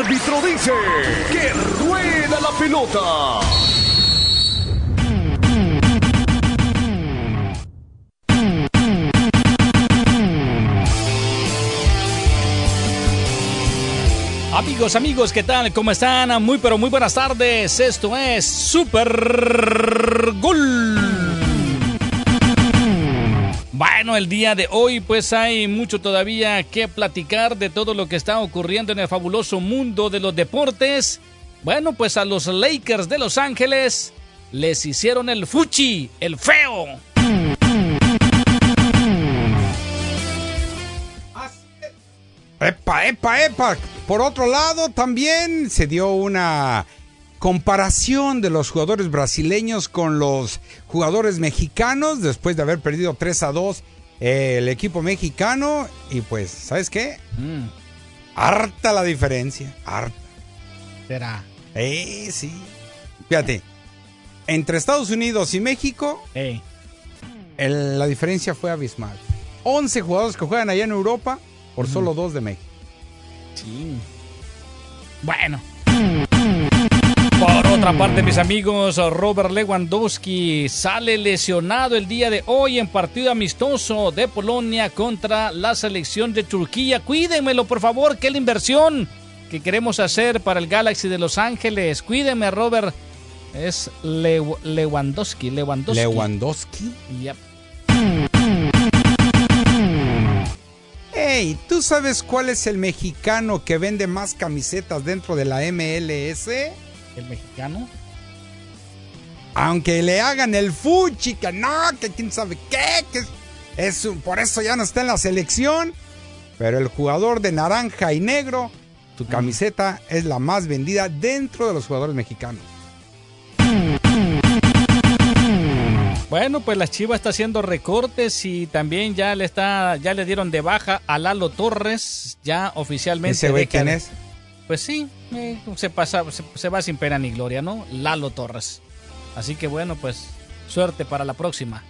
árbitro dice que rueda la pelota. Amigos, ¿qué tal? ¿Cómo están? Muy buenas tardes. Esto es Super Gol. Bueno, el día de hoy pues hay mucho todavía que platicar de todo lo que está ocurriendo en el fabuloso mundo de los deportes. Bueno, pues a los Lakers de Los Ángeles les hicieron el fuchi, el feo. ¡Epa! Por otro lado, también se dio una comparación de los jugadores brasileños con los jugadores mexicanos después de haber perdido 3-2 el equipo mexicano. Y pues, ¿sabes qué? Harta la diferencia. Harta. ¿Será? Sí. Fíjate, entre Estados Unidos y México, la diferencia fue abismal. 11 jugadores que juegan allá en Europa por solo 2 de México. Sí. Bueno. Por otra parte, mis amigos, Robert Lewandowski sale lesionado el día de hoy en partido amistoso de Polonia contra la selección de Turquía. Cuídenmelo, por favor, que es la inversión que queremos hacer para el Galaxy de Los Ángeles. Cuídenme, Robert. Es Lewandowski. ¿Lewandowski? Yep. Hey, ¿tú sabes cuál es el mexicano que vende más camisetas dentro de la MLS? ¿El mexicano? Aunque le hagan el fuchi, que no, que quién sabe qué, que por eso ya no está en la selección. Pero el jugador de naranja y negro, su camiseta es la más vendida dentro de los jugadores mexicanos. Bueno, pues la Chivas está haciendo recortes y también ya le dieron de baja a Lalo Torres, ya oficialmente. ¿Ese güey quién es? Pues sí, se va sin pena ni gloria, ¿no? Lalo Torres. Así que bueno, pues suerte para la próxima.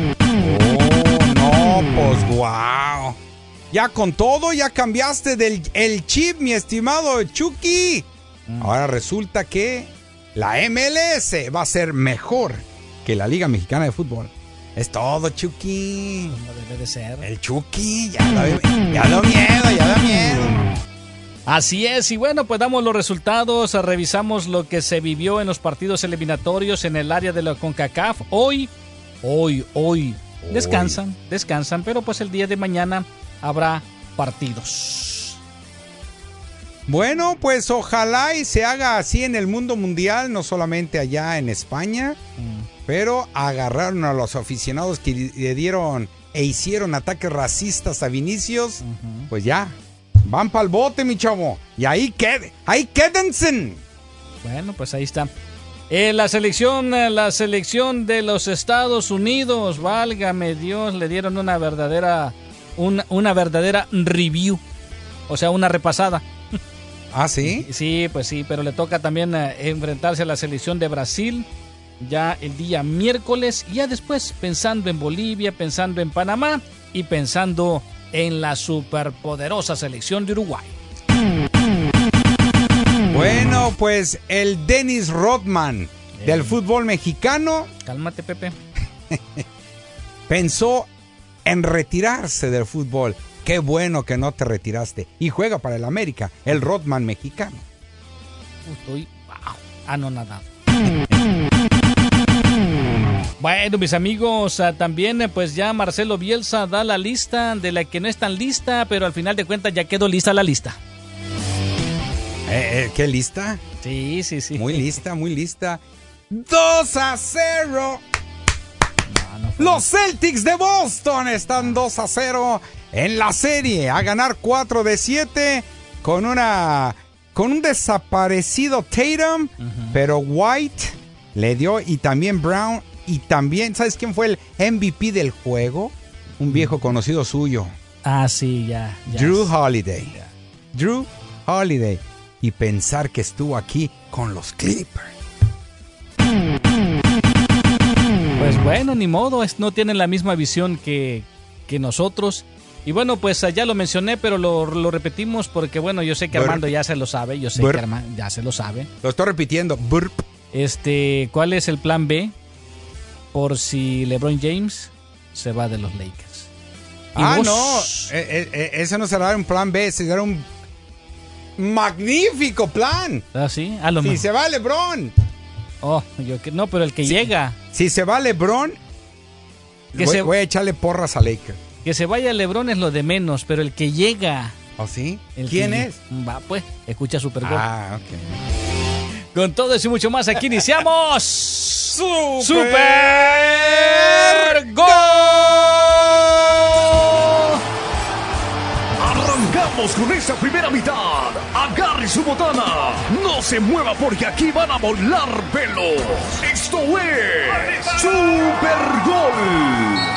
Pues wow. Ya con todo, ya cambiaste el chip, mi estimado Chucky. Ahora resulta que la MLS va a ser mejor que la Liga Mexicana de Fútbol. Es todo, Chucky. No debe de ser. El Chucky, ya da miedo. Así es, y bueno, pues damos los resultados, revisamos lo que se vivió en los partidos eliminatorios en el área de la CONCACAF. Hoy descansan, pero pues el día de mañana habrá partidos. Bueno, pues ojalá y se haga así en el mundo mundial, no solamente allá en España, pero agarraron a los aficionados que le dieron e hicieron ataques racistas a Vinicius, pues ya, van para el bote, mi chavo, y ahí quédense. Bueno, pues ahí está. La selección de los Estados Unidos, válgame Dios, le dieron una verdadera review, o sea, una repasada. ¿Ah, sí? Sí, pues sí, pero le toca también enfrentarse a la selección de Brasil ya el día miércoles, y ya después pensando en Bolivia, pensando en Panamá y pensando en la superpoderosa selección de Uruguay. Bueno, pues el Dennis Rodman del fútbol mexicano. Cálmate, Pepe. Pensó en retirarse del fútbol. Qué bueno que no te retiraste. Y juega para el América, el Rodman mexicano. Estoy anonadado. Bueno, mis amigos, también pues ya Marcelo Bielsa da la lista de la que no es tan lista, pero al final de cuentas ya quedó lista la lista. ¿Qué lista? Sí. Muy lista. 2-0. Los Celtics de Boston están 2-0 en la serie, a ganar 4 de 7 con un desaparecido Tatum, pero White le dio, y también Brown, y también, ¿sabes quién fue el MVP del juego? Un viejo conocido suyo. Ah, sí, ya. Drew Holiday. Ya. Drew Holiday. Y pensar que estuvo aquí con los Clippers. Pues bueno, ni modo, no tienen la misma visión que nosotros. Y bueno, pues ya lo mencioné, pero lo repetimos porque, bueno, yo sé que Armando ya se lo sabe. Yo sé que Armando ya se lo sabe. Lo estoy repitiendo. Burp. ¿Cuál es el plan B? Por si LeBron James se va de los Lakers. No. Ese no será un plan B, será un magnífico plan. ¿Ah, sí? A lo mejor. Si se va LeBron. No, pero el que llega. Si se va LeBron, voy a echarle porras a Lakers. Que se vaya LeBron es lo de menos, pero el que llega. ¿Oh, sí? ¿Quién es? Va, pues, escucha Super Gol. Ok. Con todo eso y mucho más, aquí iniciamos. ¡Super Gol! Arrancamos con esta primera mitad. Agarre su botana. No se mueva porque aquí van a volar pelos. Esto es Super Gol.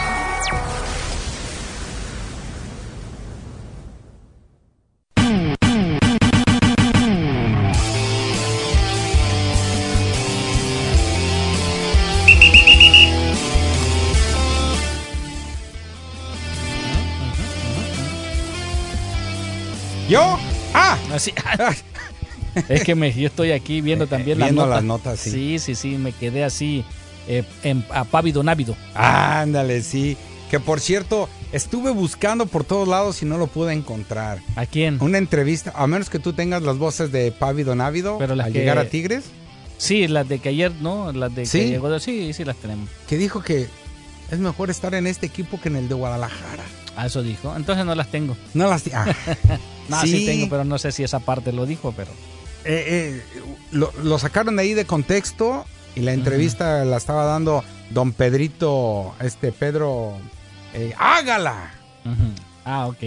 ¿Yo? Así. Es que yo estoy aquí viendo también las notas. Sí, me quedé así apávido, návido. Ándale, sí. Que por cierto, estuve buscando por todos lados y no lo pude encontrar. ¿A quién? Una entrevista, a menos que tú tengas las voces de Pávido Návido al llegar a Tigres. Sí, las de que ayer, ¿no? Las de que llegó. Sí, las tenemos. Que dijo que es mejor estar en este equipo que en el de Guadalajara. Eso dijo. Entonces no las tengo. No las No, sí tengo, pero no sé si esa parte lo dijo, pero... Lo sacaron de ahí de contexto y la entrevista la estaba dando don Pedrito, Pedro Ágala. Ok.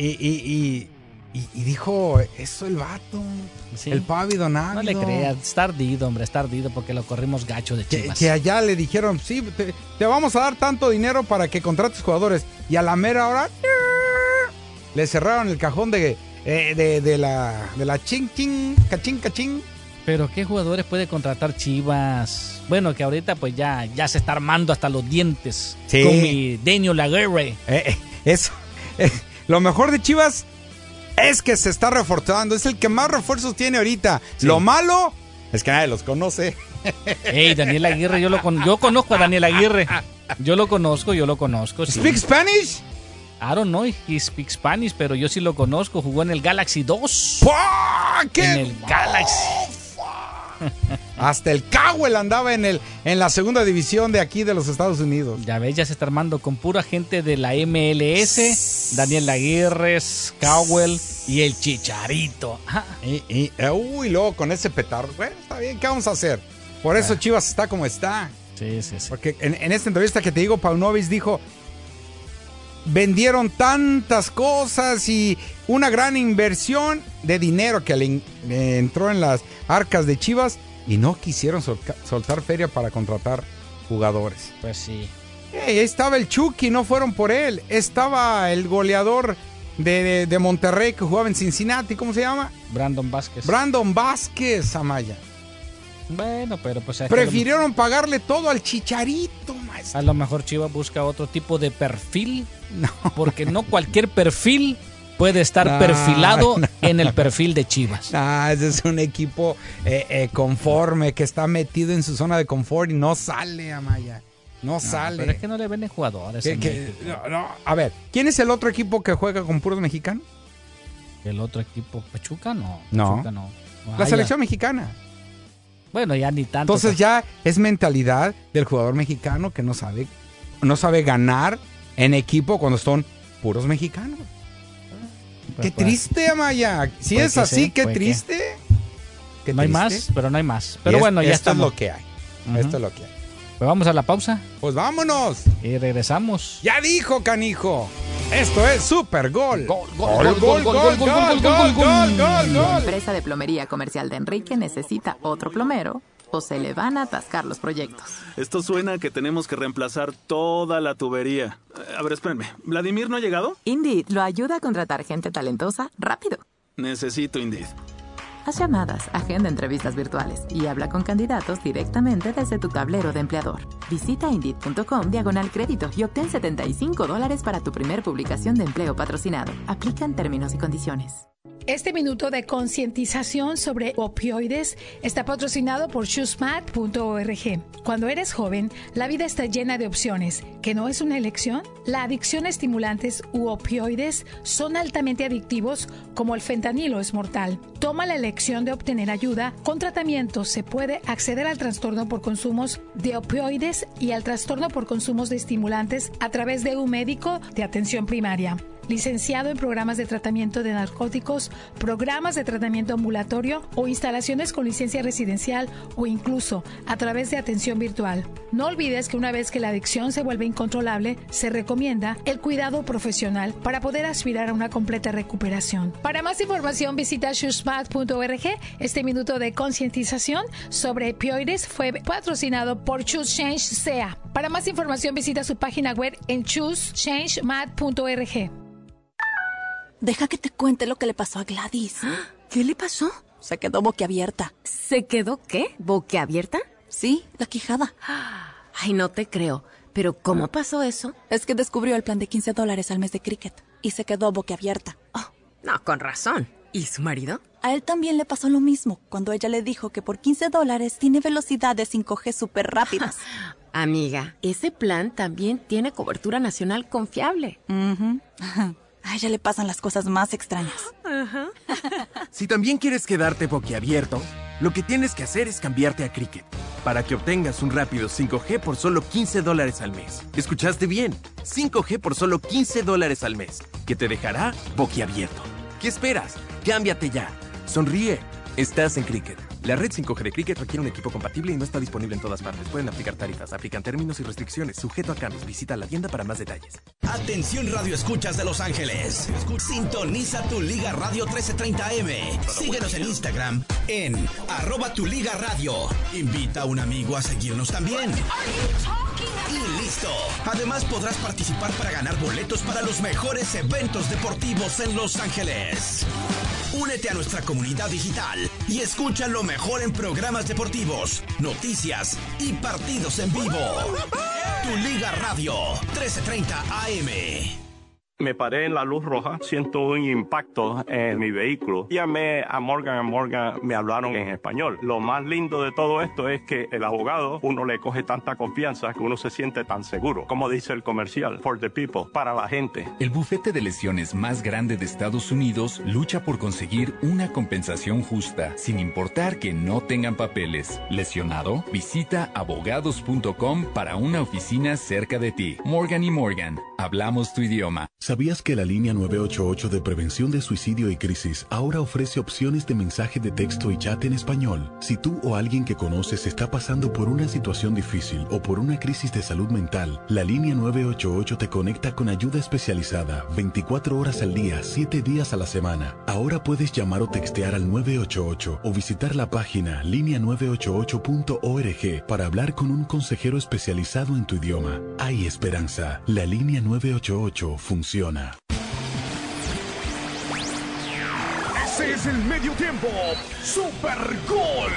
Y dijo eso el vato, el Pávido Návido. No le creas, está ardido, hombre, porque lo corrimos gacho de Chivas. Que allá le dijeron, sí, te vamos a dar tanto dinero para que contrates jugadores. Y a la mera hora le cerraron el cajón de la cachín. Pero ¿qué jugadores puede contratar Chivas? Bueno, que ahorita pues ya se está armando hasta los dientes con mi Daniel Aguirre. Eso. Lo mejor de Chivas es que se está reforzando. Es el que más refuerzos tiene ahorita. Sí. Lo malo es que nadie los conoce. Hey, Daniel Aguirre, yo conozco a Daniel Aguirre. Yo lo conozco. Sí. ¿Speak Spanish? I don't know, he speaks Spanish, pero yo sí lo conozco. Jugó en el Galaxy 2. ¿Qué? En el Galaxy. Hasta el Cowell andaba en la segunda división de aquí de los Estados Unidos. Ya ves, ya se está armando con pura gente de la MLS. Daniel Aguirre, Cowell y el Chicharito. Uy, luego con ese petardo. Bueno, está bien, ¿qué vamos a hacer? Por eso Chivas está como está. Sí. Porque en esta entrevista que te digo, Paunovic dijo... Vendieron tantas cosas y una gran inversión de dinero que le entró en las arcas de Chivas y no quisieron soltar feria para contratar jugadores. Pues sí. Estaba el Chucky, no fueron por él. Estaba el goleador de Monterrey que jugaba en Cincinnati, ¿cómo se llama? Brandon Vázquez, Amaya. Bueno, pero pues... Prefirieron pagarle todo al Chicharito, maestro. A lo mejor Chivas busca otro tipo de perfil. No. Porque no cualquier perfil puede estar perfilado en el perfil de Chivas. Ese es un equipo conforme, que está metido en su zona de confort y no sale, Amaya. No sale. Pero es que no le venden jugadores. A ver, ¿quién es el otro equipo que juega con puros mexicanos? El otro equipo, Pachuca, no. Pachuca, no. La selección mexicana. Bueno, ya ni tanto. Entonces ya es mentalidad del jugador mexicano que no sabe ganar en equipo cuando son puros mexicanos. Qué triste, Amaya. Si es así, qué triste. No hay más, pero no hay más. Pero bueno, ya está. Esto es lo que hay. Esto es lo que hay. Pues vamos a la pausa. Pues vámonos. Y regresamos. Ya dijo, canijo. Esto es Super Gol. Gol. La empresa de plomería comercial de Enrique necesita otro plomero o se le van a atascar los proyectos. Esto suena a que tenemos que reemplazar toda la tubería. A ver, espérenme. ¿Vladimir no ha llegado? Indeed lo ayuda a contratar gente talentosa rápido. Necesito Indeed. Haz llamadas, agenda entrevistas virtuales y habla con candidatos directamente desde tu tablero de empleador. Visita Indeed.com/crédito y obtén $75 para tu primer publicación de empleo patrocinado. Aplican términos y condiciones. Este minuto de concientización sobre opioides está patrocinado por choosemad.org. Cuando eres joven, la vida está llena de opciones. ¿Que no es una elección? La adicción a estimulantes u opioides son altamente adictivos, como el fentanilo es mortal. Toma la elección de obtener ayuda. Con tratamiento se puede acceder al trastorno por consumos de opioides y al trastorno por consumos de estimulantes a través de un médico de atención primaria. Licenciado en programas de tratamiento de narcóticos, programas de tratamiento ambulatorio o instalaciones con licencia residencial o incluso a través de atención virtual. No olvides que una vez que la adicción se vuelve incontrolable, se recomienda el cuidado profesional para poder aspirar a una completa recuperación. Para más información visita choosemad.org. Este minuto de concientización sobre opioides fue patrocinado por Choose Change SEA. Para más información visita su página web en choosechangemad.org. Deja que te cuente lo que le pasó a Gladys. ¿Qué le pasó? Se quedó boquiabierta. ¿Se quedó qué? ¿Boquiabierta? Sí, la quijada. Ay, no te creo. ¿Pero cómo pasó eso? Es que descubrió el plan de $15 al mes de Cricket y se quedó boquiabierta. Oh, no, con razón. ¿Y su marido? A él también le pasó lo mismo cuando ella le dijo que por $15 tiene velocidades 5G súper rápidas. Amiga, ese plan también tiene cobertura nacional confiable. A ella le pasan las cosas más extrañas. Si también quieres quedarte boquiabierto, lo que tienes que hacer es cambiarte a Cricket para que obtengas un rápido 5G por solo $15 al mes. ¿Escuchaste bien? 5G por solo $15 al mes, que te dejará boquiabierto. ¿Qué esperas? Cámbiate ya. Sonríe. Estás en Cricket. La red 5G de Cricket requiere un equipo compatible y no está disponible en todas partes. Pueden aplicar tarifas, aplican términos y restricciones, sujeto a cambios. Visita la tienda para más detalles. Atención Radio Escuchas de Los Ángeles. Sintoniza tu Liga Radio 1330 AM. Síguenos en Instagram en @tuligaradio. Invita a un amigo a seguirnos también. Y listo. Además podrás participar para ganar boletos para los mejores eventos deportivos en Los Ángeles. Únete a nuestra comunidad digital y escucha lo mejor en programas deportivos, noticias y partidos en vivo. Tu Liga Radio 1330 AM. Me paré en la luz roja, siento un impacto en mi vehículo. Llamé a Morgan me hablaron en español. Lo más lindo de todo esto es que el abogado, uno le coge tanta confianza que uno se siente tan seguro. Como dice el comercial, for the people, para la gente. El bufete de lesiones más grande de Estados Unidos lucha por conseguir una compensación justa, sin importar que no tengan papeles. ¿Lesionado? Visita abogados.com para una oficina cerca de ti. Morgan & Morgan, hablamos tu idioma. ¿Sabías que la línea 988 de prevención de suicidio y crisis ahora ofrece opciones de mensaje de texto y chat en español? Si tú o alguien que conoces está pasando por una situación difícil o por una crisis de salud mental, la línea 988 te conecta con ayuda especializada 24 horas al día, 7 días a la semana. Ahora puedes llamar o textear al 988 o visitar la página línea988.org para hablar con un consejero especializado en tu idioma. Hay esperanza. La línea 988 funciona. Ese es el medio tiempo. Super Gol.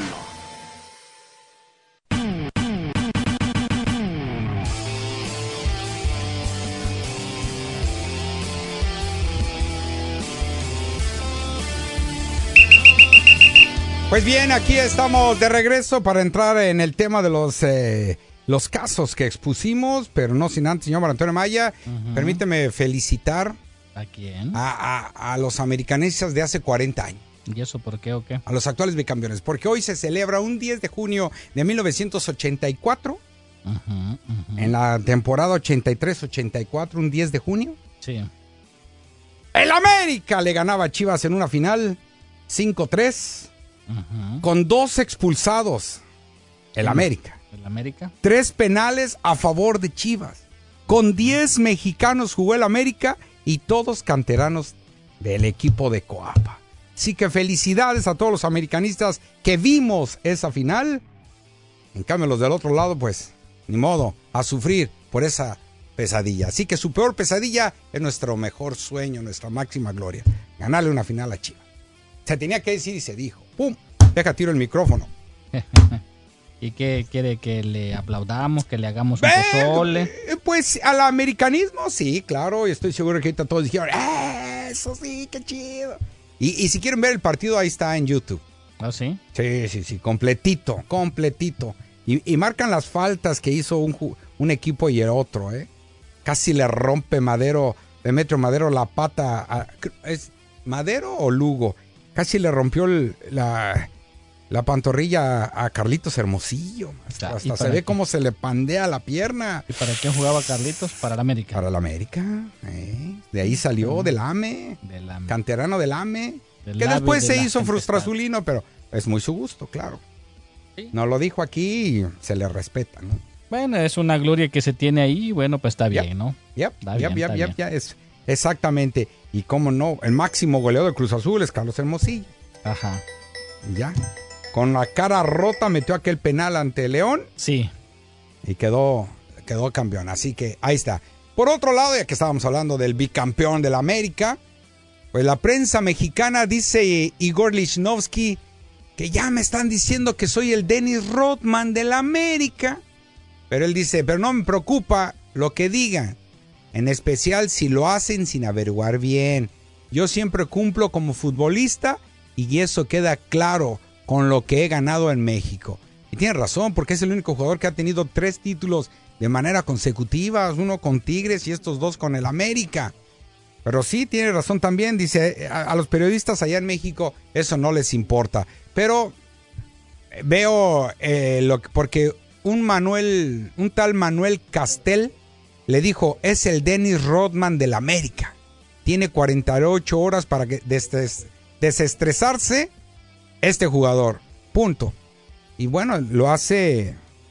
Pues bien, aquí estamos de regreso para entrar en el tema de los casos que expusimos, pero no sin antes, señor Antonio Maya, permíteme felicitar ¿a quién? A los americanistas de hace 40 años. ¿Y eso por qué o qué? A los actuales bicampeones, porque hoy se celebra un 10 de junio de 1984, en la temporada 83-84, un 10 de junio. Sí. El América le ganaba a Chivas en una final 5-3, con 2 expulsados. El América. ¿El América? 3 penales a favor de Chivas. Con 10 mexicanos jugó el América y todos canteranos del equipo de Coapa. Así que felicidades a todos los americanistas que vimos esa final. En cambio, los del otro lado, pues, ni modo, a sufrir por esa pesadilla. Así que su peor pesadilla es nuestro mejor sueño, nuestra máxima gloria. Ganarle una final a Chivas. Se tenía que decir y se dijo. ¡Pum! Deja tiro el micrófono. ¿Y qué quiere? ¿Que le aplaudamos? ¿Que le hagamos un pozole? Pues al americanismo, sí, claro. Y estoy seguro que ahorita todos dijeron, eso sí, qué chido. Y si quieren ver el partido, ahí está en YouTube. ¿Ah, sí? Sí, completito. Y marcan las faltas que hizo un equipo y el otro, ¿eh? Casi le rompe Demetrio Madero la pata. ¿Es Madero o Lugo? Casi le rompió la pantorrilla a Carlitos Hermosillo. Hasta se ve cómo se le pandea la pierna. ¿Y para qué jugaba Carlitos? Para el América. Para el América. De ahí salió, del AME. Canterano del AME. Que después se hizo frustrazulino, pero es muy su gusto, claro. ¿Sí? No lo dijo aquí y se le respeta, ¿no? Bueno, es una gloria que se tiene ahí, bueno, pues está bien, ¿no? Ya, exactamente. Y cómo no, el máximo goleador de Cruz Azul es Carlos Hermosillo. Ajá. Ya. Con la cara rota metió aquel penal ante León. Sí. Y quedó campeón. Así que ahí está. Por otro lado, ya que estábamos hablando del bicampeón del América, pues la prensa mexicana dice Igor Lichnowsky que ya me están diciendo que soy el Dennis Rodman del América. Pero él dice, pero no me preocupa lo que digan. En especial si lo hacen sin averiguar bien. Yo siempre cumplo como futbolista y eso queda claro con lo que he ganado en México. Y tiene razón, porque es el único jugador que ha tenido 3 títulos de manera consecutiva, uno con Tigres y estos 2 con el América. Pero sí, tiene razón también, dice, a los periodistas allá en México eso no les importa. Pero veo porque un tal Manuel Castel le dijo, es el Dennis Rodman del América. Tiene 48 horas para desestresarse este jugador. Punto. Y bueno, lo hace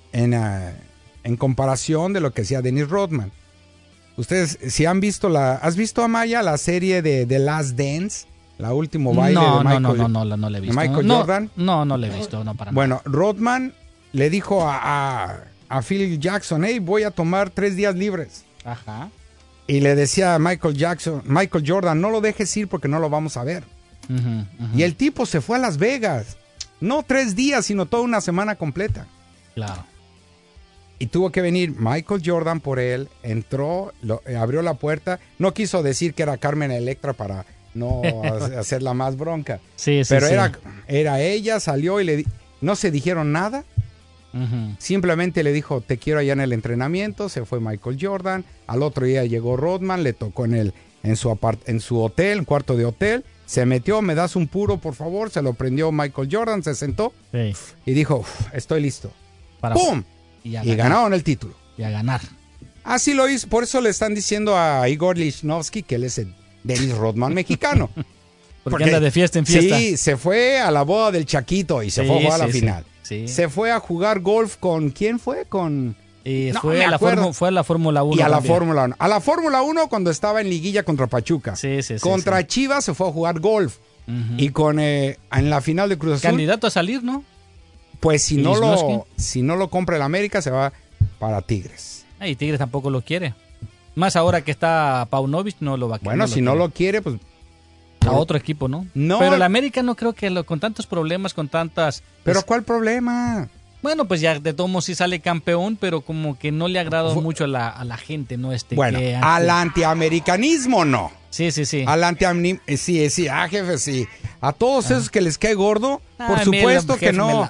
en comparación de lo que hacía Dennis Rodman. Ustedes, si han visto ¿has visto, Amaya, la serie de The Last Dance? La último baile de Michael. No la he visto. ¿De Michael Jordan? No la he visto, no para nada. Bueno, Rodman le dijo a Phil Jackson, hey, voy a tomar 3 días libres. Ajá. Y le decía a Michael Jordan, no lo dejes ir porque no lo vamos a ver. Y el tipo se fue a Las Vegas. No 3 días, sino toda una semana completa. Claro. Y tuvo que venir Michael Jordan por él, entró, abrió la puerta, no quiso decir que era Carmen Electra para no hacerla más bronca. Sí, pero sí. Era ella, salió y no se dijeron nada. Simplemente le dijo, te quiero allá en el entrenamiento. Se fue Michael Jordan. Al otro día llegó Rodman, le tocó en su hotel, en cuarto de hotel. Se metió, me das un puro, por favor. Se lo prendió Michael Jordan, se sentó y dijo, estoy listo. ¡Pum! Y ganaron el título. Y a ganar. Así lo hizo. Por eso le están diciendo a Igor Lichnowsky que él es el Dennis Rodman mexicano. Porque anda de fiesta en fiesta. Sí, se fue a la boda del Chaquito y se fue a jugar a la final. Sí. Se fue a jugar golf con... ¿Quién fue? Fue a la Fórmula 1. Y a la Fórmula 1. A la Fórmula 1 cuando estaba en liguilla contra Pachuca. Contra Chivas se fue a jugar golf. Y en la final de Cruz Azul... Candidato a salir, ¿no? Pues si no lo compra el América, se va para Tigres. Y Tigres tampoco lo quiere. Más ahora que está Paunovic, no lo va a querer. Bueno, si no lo quiere, pues... A otro equipo, ¿no? No. Pero el América no creo que con tantos problemas, con tantas... ¿Pero cuál problema? Bueno, pues ya de todos modos sí sale campeón, pero como que no le agrada mucho a la gente, ¿no? Bueno, al antiamericanismo no. Sí. Al antiamericanismo, sí, jefe, sí. A todos esos que les cae gordo, por supuesto que no.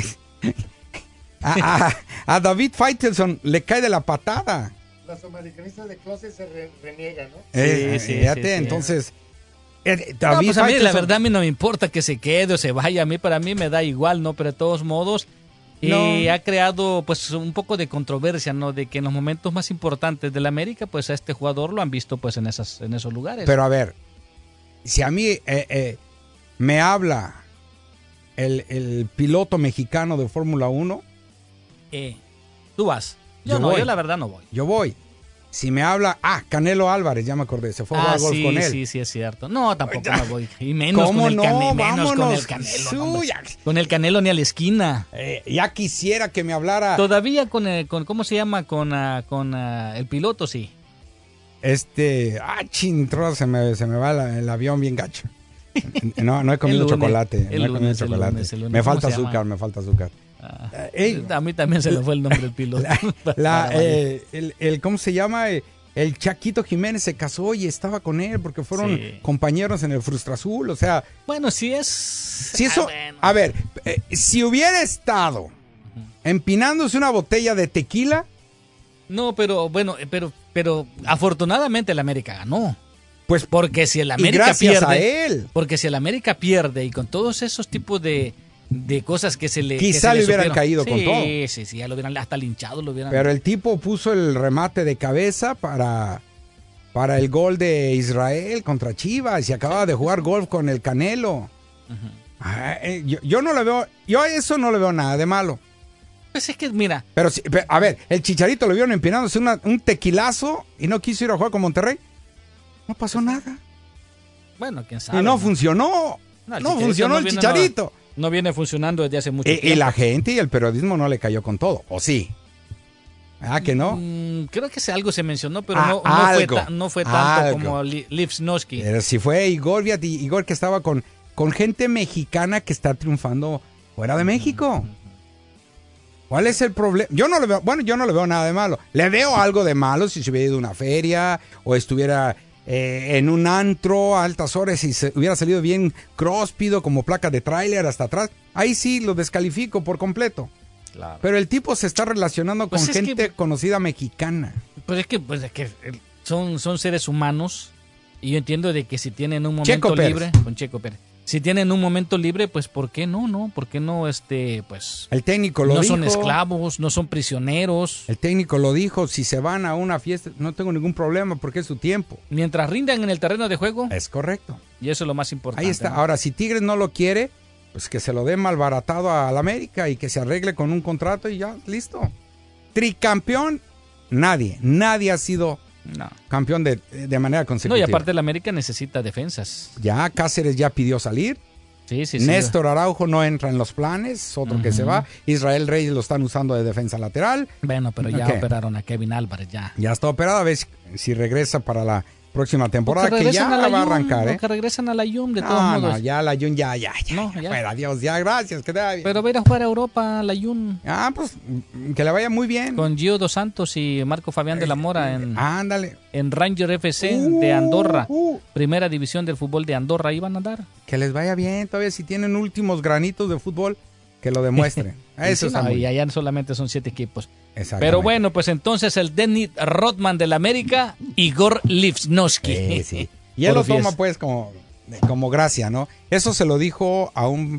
A David Faitelson le cae de la patada. Los americanistas de closet se reniegan, ¿no? Fíjate, entonces... David pues a mí, la verdad, a mí no me importa que se quede o se vaya. Para mí me da igual, ¿no? Pero de todos modos... ha creado pues un poco de controversia, ¿no? De que en los momentos más importantes de la América, pues a este jugador lo han visto pues en esos lugares. Pero a ver, si a mí me habla el piloto mexicano de Fórmula 1... Tú vas. Yo la verdad no voy. Yo voy. Si me habla... Canelo Álvarez, ya me acordé, se fue a jugar golf con él. Sí, es cierto. No, tampoco me voy. Y menos con el Canelo. Menos con el Canelo. Con el Canelo ni a la esquina. Ya quisiera que me hablara... Todavía con ¿cómo se llama? Con el piloto, sí. Se me va el avión bien gacho. No he comido chocolate. El lunes. Me falta azúcar. A mí también se me fue el nombre del piloto. ¿Cómo se llama? El Chaquito Jiménez se casó y estaba con él porque fueron compañeros en el Frustra Azul, o sea... Bueno, si eso... Bueno. A ver, si hubiera estado empinándose una botella de tequila... No, pero afortunadamente el América ganó. Pues porque si el América pierde... a él. Porque si el América pierde y con todos esos tipos de cosas que se le... Quizá le hubieran caído con todo. Sí, ya lo hubieran hasta linchado. Pero el tipo puso el remate de cabeza para el gol de Israel contra Chivas y acababa de jugar golf con el Canelo. Yo no le veo... Yo a eso no le veo nada de malo. Pues es que, mira... Pero a ver, el Chicharito lo vieron empinándose un tequilazo y no quiso ir a jugar con Monterrey. No pasó nada. Bueno, quién sabe. Y no funcionó. No funcionó el Chicharito. No viene funcionando desde hace mucho tiempo. Y la gente y el periodismo no le cayó con todo, ¿o sí? ¿Ah, que no? Creo que algo se mencionó, pero no fue tanto como Lipsnowski. Pero si fue Igor que estaba con gente mexicana que está triunfando fuera de México. ¿Cuál es el problema? Yo no le veo nada de malo. Le veo algo de malo si se hubiera ido a una feria o estuviera en un antro a altas horas y se hubiera salido bien cróspido como placa de tráiler hasta atrás. Ahí sí lo descalifico por completo. Claro. Pero el tipo se está relacionando con gente conocida mexicana. Pues es que son seres humanos y yo entiendo de que si tienen un momento libre con Checo Pérez. Si tienen un momento libre, pues ¿por qué no? ¿Por qué no pues el técnico lo dijo? No son esclavos, no son prisioneros. El técnico lo dijo, si se van a una fiesta no tengo ningún problema porque es su tiempo. Mientras rindan en el terreno de juego. Es correcto. Y eso es lo más importante. Ahí está. ¿No? Ahora, si Tigres no lo quiere, pues que se lo dé malbaratado al América y que se arregle con un contrato y ya, listo. Tricampeón, nadie ha sido campeón de manera consecutiva. No, y aparte el América necesita defensas. Ya Cáceres ya pidió salir. Sí. Néstor Araujo no entra en los planes, otro que se va. Israel Reyes lo están usando de defensa lateral. Bueno, pero ya operaron a Kevin Álvarez, ya. Ya está operado, a ver si regresa para la próxima temporada, que ya va a arrancar, que regresan a la Jun, de todos modos. No, ya la Jun, ya. Fuera, Dios, ya, gracias, que te vaya bien. Pero va a ir a jugar a Europa, la Jun. Pues, que le vaya muy bien. Con Gio Dos Santos y Marco Fabián de la Mora en Ranger FC de Andorra. Primera división del fútbol de Andorra, ahí van a andar. Que les vaya bien, todavía si tienen últimos granitos de fútbol, que lo demuestren. Eso y allá solamente son 7 equipos. Pero bueno, pues entonces el Dennis Rodman del América, Igor Lipsnowski. Sí. Y él lo toma pues como gracia, ¿no? Eso se lo dijo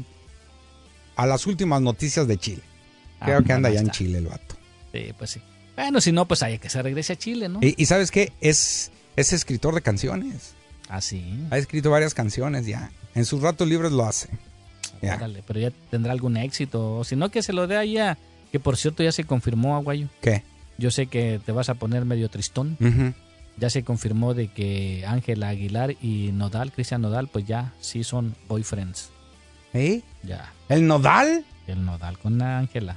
a las últimas noticias de Chile. Creo que anda ya en Chile el vato. Sí, pues sí. Bueno, si no, pues hay que se regrese a Chile, ¿no? Y ¿sabes qué? Es escritor de canciones. Ah, sí. Ha escrito varias canciones ya. En sus ratos libres lo hace. Órale, pero ya tendrá algún éxito. O si no, que se lo dé allá. Que por cierto ya se confirmó, Aguayo. ¿Qué? Yo sé que te vas a poner medio tristón. Ya se confirmó de que Ángela Aguilar y Cristian Nodal, pues ya sí son boyfriends. ¿Eh? Ya. ¿El Nodal? El Nodal con Ángela.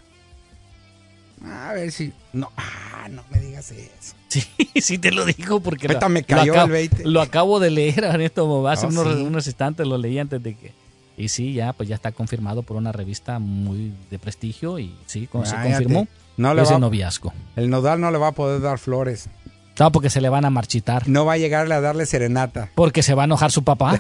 A ver si... No me digas eso. Sí te lo digo porque ahorita me cayó el 20. Lo acabo de leer hace unos instantes, lo leí antes de que... Y sí, ya está confirmado por una revista muy de prestigio y sí, se confirmó ese noviazgo. El Nodal no le va a poder dar flores. No, porque se le van a marchitar. No va a llegarle a darle serenata. Porque se va a enojar su papá.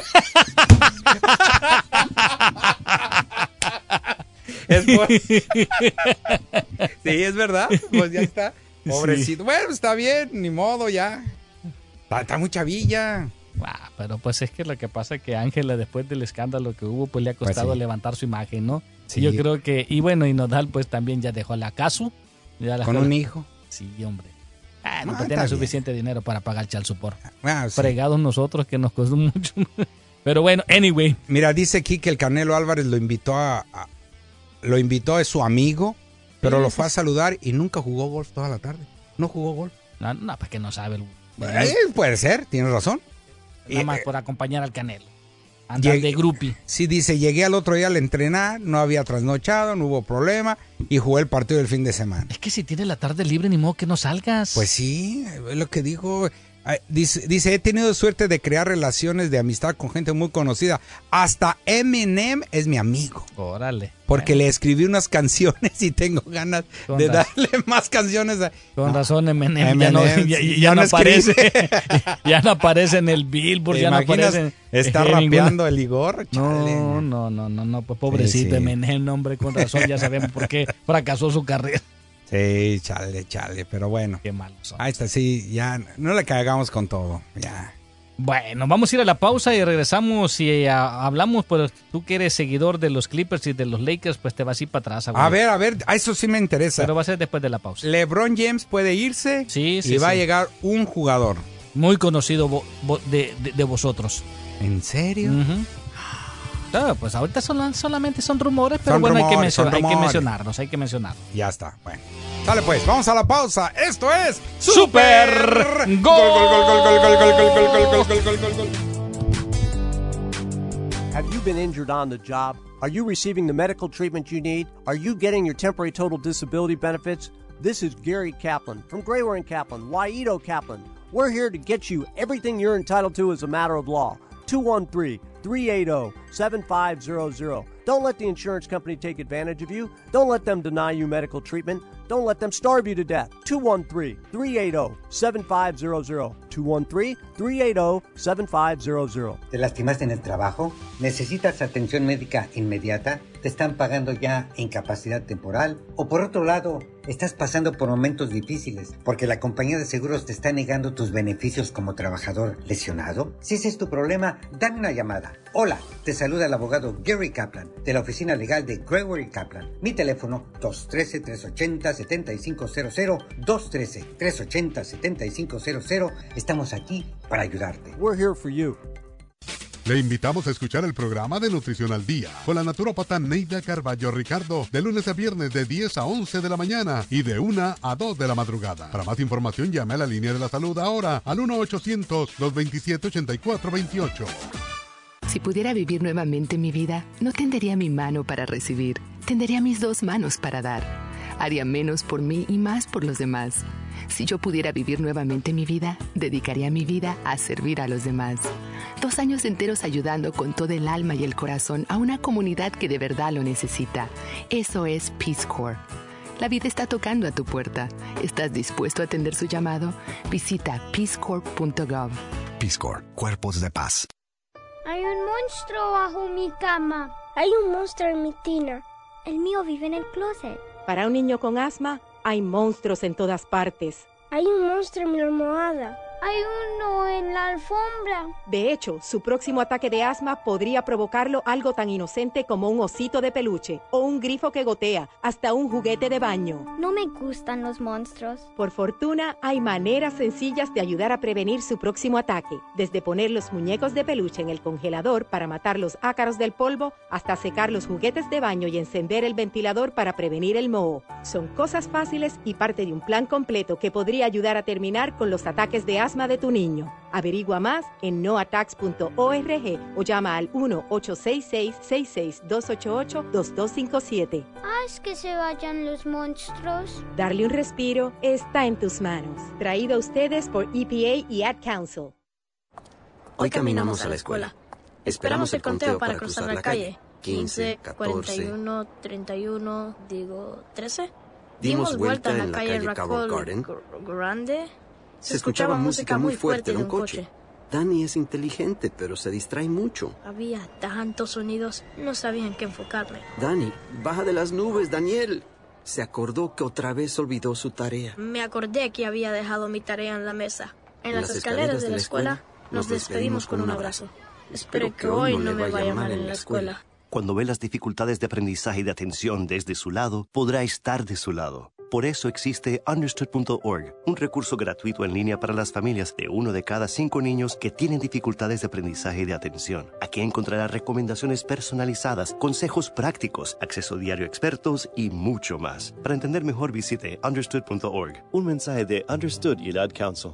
Sí, es verdad. Pues ya está. Pobrecito. Sí. Bueno, está bien, ni modo, ya. Está muy chavilla. Pero pues es que lo que pasa es que Ángela, después del escándalo que hubo, pues le ha costado levantar su imagen, ¿no? Sí. Yo creo que, y Nodal pues también ya dejó la casa. Con un hijo. Sí, hombre. No tiene suficiente dinero para pagar el child support. Sí. Fregados nosotros, que nos costó mucho. Pero bueno, anyway. Mira, dice aquí que el Canelo Álvarez lo invitó a su amigo, pero lo fue a saludar y nunca jugó golf toda la tarde. No jugó golf. No, pues que no sabe. Puede ser, tienes razón. Nada más por acompañar al Canelo. Andar de groupie. Sí, dice, llegué al otro día al entrenar, no había trasnochado, no hubo problema y jugué el partido del fin de semana. Es que si tienes la tarde libre, ni modo que no salgas. Pues sí, es lo que dijo. Dice, he tenido suerte de crear relaciones de amistad con gente muy conocida. Hasta Eminem es mi amigo. Órale. Porque le escribí unas canciones y tengo ganas de darle más canciones. Con razón, Eminem ya no aparece. Ya no aparece en el Billboard. Ya no aparece. Está rapeando el Igor. No, pues pobrecito Eminem, hombre, con razón. Ya sabemos por qué fracasó su carrera. Sí, chale, pero bueno. Qué malos son. Ahí está, sí, ya no le cagamos con todo, ya. Bueno, vamos a ir a la pausa y regresamos y hablamos, pues tú que eres seguidor de los Clippers y de los Lakers, pues te vas a ir para atrás. A ver, eso sí me interesa. Pero va a ser después de la pausa. LeBron James puede irse y va a llegar un jugador. Muy conocido de vosotros. ¿En serio? Claro, pues ahorita solamente son rumores, pero hay que mencionarlos. Ya está, bueno. Dale pues, vamos a la pausa. Esto es Super Gol. Have you been injured on the job? Are you receiving the medical treatment you need? Are you getting your temporary total disability benefits? This is Gary Kaplan from Grayware & Kaplan, Waito Kaplan. We're here to get you everything you're entitled to as a matter of law. 213-380-7500. Don't let the insurance company take advantage of you. Don't let them deny you medical treatment. Don't let them starve you to death. 213-380-7500. 213-380-7500. ¿Te lastimaste en el trabajo? ¿Necesitas atención médica inmediata? ¿Te están pagando ya incapacidad temporal? O por otro lado, estás pasando por momentos difíciles porque la compañía de seguros te está negando tus beneficios como trabajador lesionado. Si ese es tu problema, dame una llamada. Hola, te saluda el abogado Gary Kaplan de la oficina legal de Grayware & Kaplan. Mi teléfono 213-380-7500, 213-380-7500. Estamos aquí para ayudarte. We're here for you. Le invitamos a escuchar el programa de Nutrición al Día con la naturópata Neida Carballo Ricardo de lunes a viernes de 10 a 11 de la mañana y de 1 a 2 de la madrugada. Para más información llame a la línea de la salud ahora al 1-800-227-8428. Si pudiera vivir nuevamente mi vida, no tendería mi mano para recibir, tendería mis dos manos para dar. Haría menos por mí y más por los demás. Si yo pudiera vivir nuevamente mi vida, dedicaría mi vida a servir a los demás. 2 años enteros ayudando con todo el alma y el corazón a una comunidad que de verdad lo necesita. Eso es Peace Corps. La vida está tocando a tu puerta. ¿Estás dispuesto a atender su llamado? Visita peacecorps.gov. Peace Corps, Cuerpos de Paz. Hay un monstruo bajo mi cama. Hay un monstruo en mi tina. El mío vive en el closet. Para un niño con asma, hay monstruos en todas partes. Hay un monstruo en mi almohada. Hay uno en la alfombra. De hecho, su próximo ataque de asma podría provocarlo algo tan inocente como un osito de peluche, o un grifo que gotea, hasta un juguete de baño. No me gustan los monstruos. Por fortuna, hay maneras sencillas de ayudar a prevenir su próximo ataque. Desde poner los muñecos de peluche en el congelador para matar los ácaros del polvo, hasta secar los juguetes de baño y encender el ventilador para prevenir el moho. Son cosas fáciles y parte de un plan completo que podría ayudar a terminar con los ataques de asma de tu niño. Averigua más en noattacks.org o llama al 1-866-288-2257. Haz que se vayan los monstruos. Darle un respiro está en tus manos. Traído a ustedes por EPA y Ad Council. Hoy caminamos a la escuela. Esperamos el conteo para cruzar la calle. 15, 41, 31, 13. Dimos vuelta en la calle Raccoon Garden. Grande. Se escuchaba música muy fuerte de un coche. Danny es inteligente, pero se distrae mucho. Había tantos sonidos, no sabía en qué enfocarme. Danny, baja de las nubes, Daniel. Se acordó que otra vez olvidó su tarea. Me acordé que había dejado mi tarea en la mesa. En las escaleras de la escuela nos despedimos con un abrazo. Espero que hoy no me vaya mal en la escuela. Cuando ve las dificultades de aprendizaje y de atención desde su lado, podrá estar de su lado. Por eso existe Understood.org, un recurso gratuito en línea para las familias de 1 de cada 5 niños que tienen dificultades de aprendizaje y de atención. Aquí encontrará recomendaciones personalizadas, consejos prácticos, acceso diario a expertos y mucho más. Para entender mejor, visite Understood.org. Un mensaje de Understood y el Ad Council.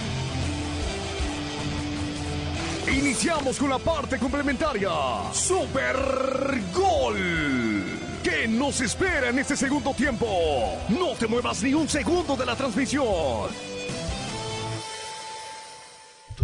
Iniciamos con la parte complementaria. Super Gol. ¿Qué nos espera en este segundo tiempo? No te muevas ni un segundo de la transmisión.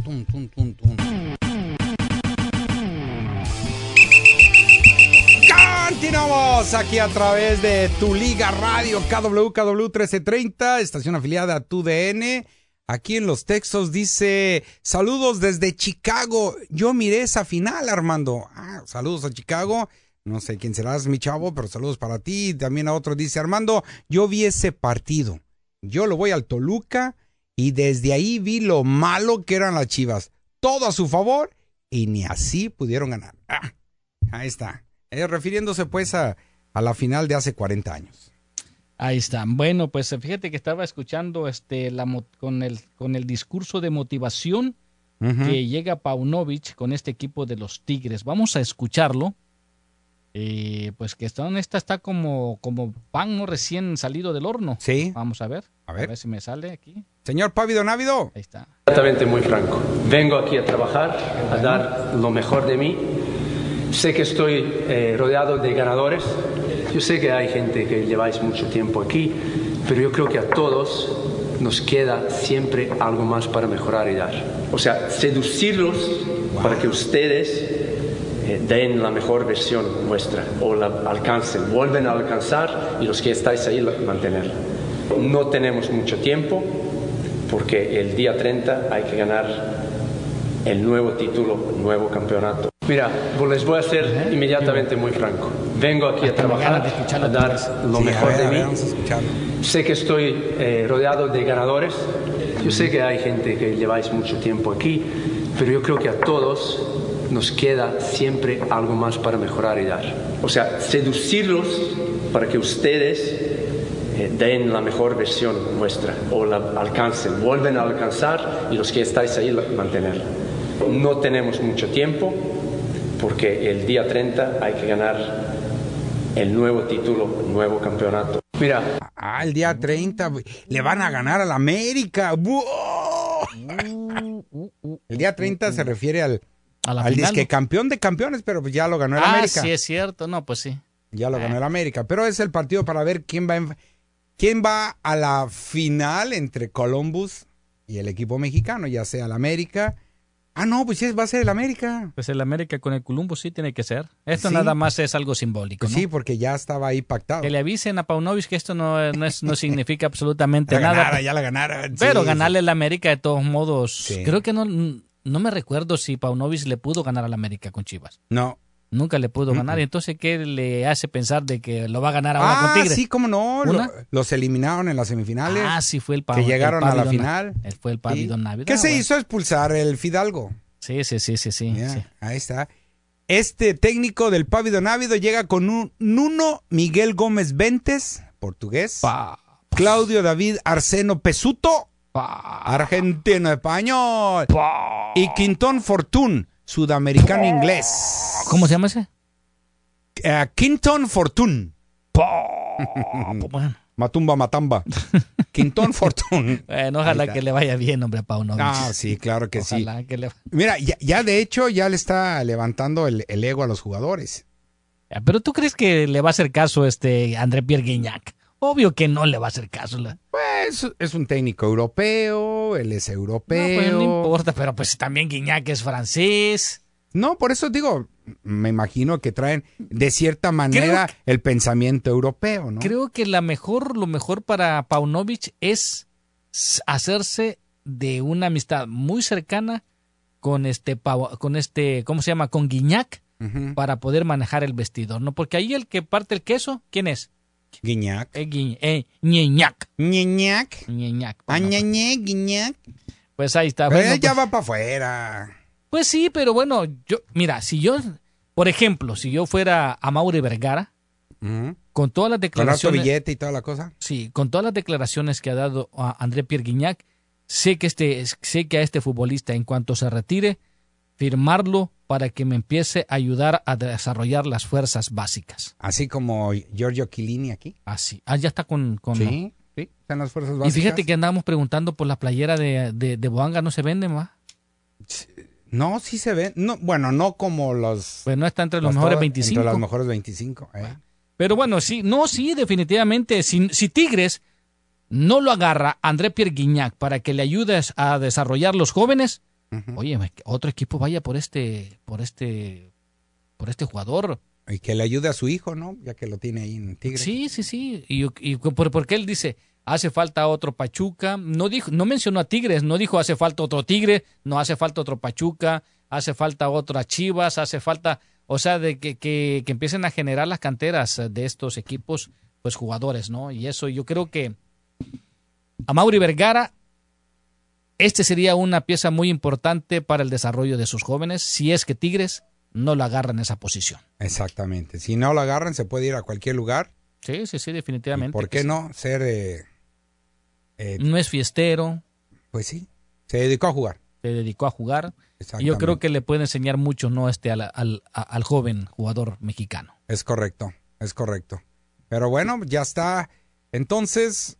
Continuamos aquí a través de Tu Liga Radio, KW 1330, estación afiliada a TUDN. Aquí en los textos dice, saludos desde Chicago. Yo miré esa final, Armando. Saludos a Chicago. No sé quién serás, mi chavo, pero saludos para ti. También a otro dice, Armando, yo vi ese partido. Yo lo voy al Toluca y desde ahí vi lo malo que eran las Chivas. Todo a su favor y ni así pudieron ganar. Ahí está. Refiriéndose pues a la final de hace 40 años. Ahí está. Bueno, pues fíjate que estaba escuchando con el discurso de motivación que llega Paunovic con este equipo de los Tigres. Vamos a escucharlo. Pues que está como pan no recién salido del horno. Sí. Vamos a ver si me sale aquí. Señor Pávido Návido. Ahí está. Exactamente, muy franco. Vengo aquí a trabajar, a dar lo mejor de mí. Sé que estoy rodeado de ganadores. Yo sé que hay gente que lleváis mucho tiempo aquí, pero yo creo que a todos nos queda siempre algo más para mejorar y dar. O sea, seducirlos para que ustedes den la mejor versión vuestra o la alcancen, vuelven a alcanzar y los que estáis ahí mantenerla. No tenemos mucho tiempo porque el día 30 hay que ganar el nuevo título, nuevo campeonato. Mira, les voy a ser inmediatamente muy franco. Vengo aquí a trabajar, a dar lo mejor de mí. Sé que estoy rodeado de ganadores. Yo sé que hay gente que lleváis mucho tiempo aquí, pero yo creo que a todos nos queda siempre algo más para mejorar y dar. O sea, seducirlos para que ustedes den la mejor versión vuestra o la alcancen, vuelven a alcanzar y los que estáis ahí mantenerla. No tenemos mucho tiempo porque el día 30 hay que ganar el nuevo título, nuevo campeonato. Mira. El día 30 le van a ganar al América. El día 30 se refiere al disque campeón de campeones, pero pues ya lo ganó el América. Sí, es cierto. No, pues sí. Ya lo ganó el América. Pero es el partido para ver quién va a la final entre Columbus y el equipo mexicano, ya sea el América. No, pues sí, va a ser el América. Pues el América con el Columbus sí tiene que ser. Esto nada más es algo simbólico, pues ¿no? Sí, porque ya estaba ahí pactado. Que le avisen a Paunovic que esto no significa absolutamente nada. Ya la ganaron. Pero ganarle al América de todos modos, creo que no me recuerdo si Paunovic le pudo ganar al América con Chivas. No. Nunca le pudo ganar. Entonces, ¿qué le hace pensar de que lo va a ganar ahora con Tigres? Sí, cómo no. Los eliminaron en las semifinales. Sí, fue el que llegaron a la final. Fue el Pávido Návido. ¿Qué se hizo? Expulsar el Fidalgo. Sí. Ahí está. Este técnico del Pávido Návido llega con un Nuno Miguel Gómez Ventes, portugués. Claudio David Arseno Pesuto, argentino español. Y Quintón Fortún, sudamericano inglés. ¿Cómo se llama ese? Quintón Fortún. Bueno. Matumba Matamba. Quintón Fortún. Bueno, ojalá que le vaya bien, hombre, a Paunovic. Sí, claro que ojalá sí. Que le... Mira, ya de hecho ya le está levantando el ego a los jugadores. Pero ¿tú crees que le va a hacer caso André Pierre Guignac? Obvio que no le va a hacer caso. Pues es un técnico europeo, él es europeo. No importa, pero pues también Guignac es francés. No, por eso digo, me imagino que traen de cierta manera el pensamiento europeo, ¿no? Creo que lo mejor para Paunovic es hacerse de una amistad muy cercana con ¿cómo se llama? Con Guignac, para poder manejar el vestidor, ¿no? Porque ahí el que parte el queso, ¿quién es? Guignac. Ñeñac. Guignac. Pues ahí está. Pero él ya va para afuera. Pues sí, pero bueno, por ejemplo, si yo fuera a Mauri Vergara, con todas las declaraciones... Con alto billete y toda la cosa. Sí, con todas las declaraciones que ha dado a André Pierre Guignac, sé que a este futbolista, en cuanto se retire, firmarlo para que me empiece a ayudar a desarrollar las fuerzas básicas. Así como Giorgio Chiellini aquí. Así. Ya está con Sí, están las fuerzas básicas. Y fíjate que andábamos preguntando por la playera de Boanga, ¿no se vende más? No, sí se ven. No, bueno, no como los... Pues no está entre los mejores 25. Entre los mejores 25. Pero bueno, sí, definitivamente. Si Tigres no lo agarra André Pierre Guignac para que le ayudes a desarrollar los jóvenes, Oye, otro equipo vaya por este jugador. Y que le ayude a su hijo, ¿no? Ya que lo tiene ahí en Tigres. Sí. Y porque él dice, hace falta otro Pachuca. No mencionó a Tigres, no dijo hace falta otro Tigre, no hace falta otro Pachuca, hace falta otra Chivas, hace falta, o sea, de que empiecen a generar las canteras de estos equipos, pues jugadores, ¿no? Y eso yo creo que Amaury Vergara, sería una pieza muy importante para el desarrollo de sus jóvenes, si es que Tigres no lo agarra en esa posición. Exactamente. Si no lo agarran, se puede ir a cualquier lugar. Sí, definitivamente. ¿Y por qué no ser... no es fiestero. Pues sí, se dedicó a jugar. Y yo creo que le puede enseñar mucho, ¿no? Al joven jugador mexicano. Es correcto. Pero bueno, ya está. Entonces,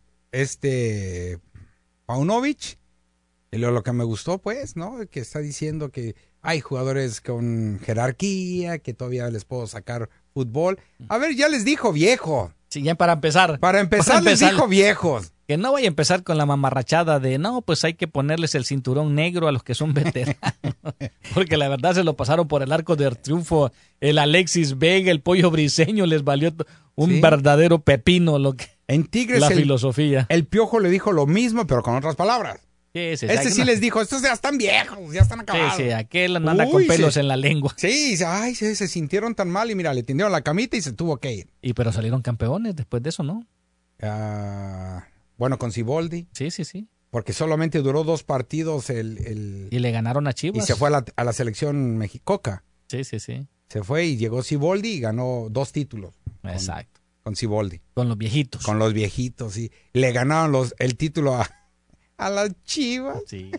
Paunovic, y lo que me gustó, pues, ¿no? Que está diciendo que hay jugadores con jerarquía, que todavía les puedo sacar fútbol. A ver, ya les dijo viejo. Sí, ya para empezar. Les dijo viejos. Que no vaya a empezar con la mamarrachada de, no, pues hay que ponerles el cinturón negro a los que son veteranos. Porque la verdad se lo pasaron por el arco del triunfo. El Alexis Vega, el Pollo Briseño, les valió un verdadero pepino en Tigres la filosofía. El Piojo le dijo lo mismo, pero con otras palabras. Sí, sí les dijo, estos ya están viejos, ya están acabados. Sí, aquel anda con pelos en la lengua. Sí, se sintieron tan mal y mira, le tendieron la camita y se tuvo que ir. Pero salieron campeones después de eso, ¿no? Bueno, con Siboldi. Sí. Porque solamente duró 2 partidos y le ganaron a Chivas. Y se fue a la selección mexicoca. Sí. Se fue y llegó Siboldi y ganó 2 títulos. Exacto. Con Siboldi. Con los viejitos. Sí. Le ganaron el título a las Chivas. Sí.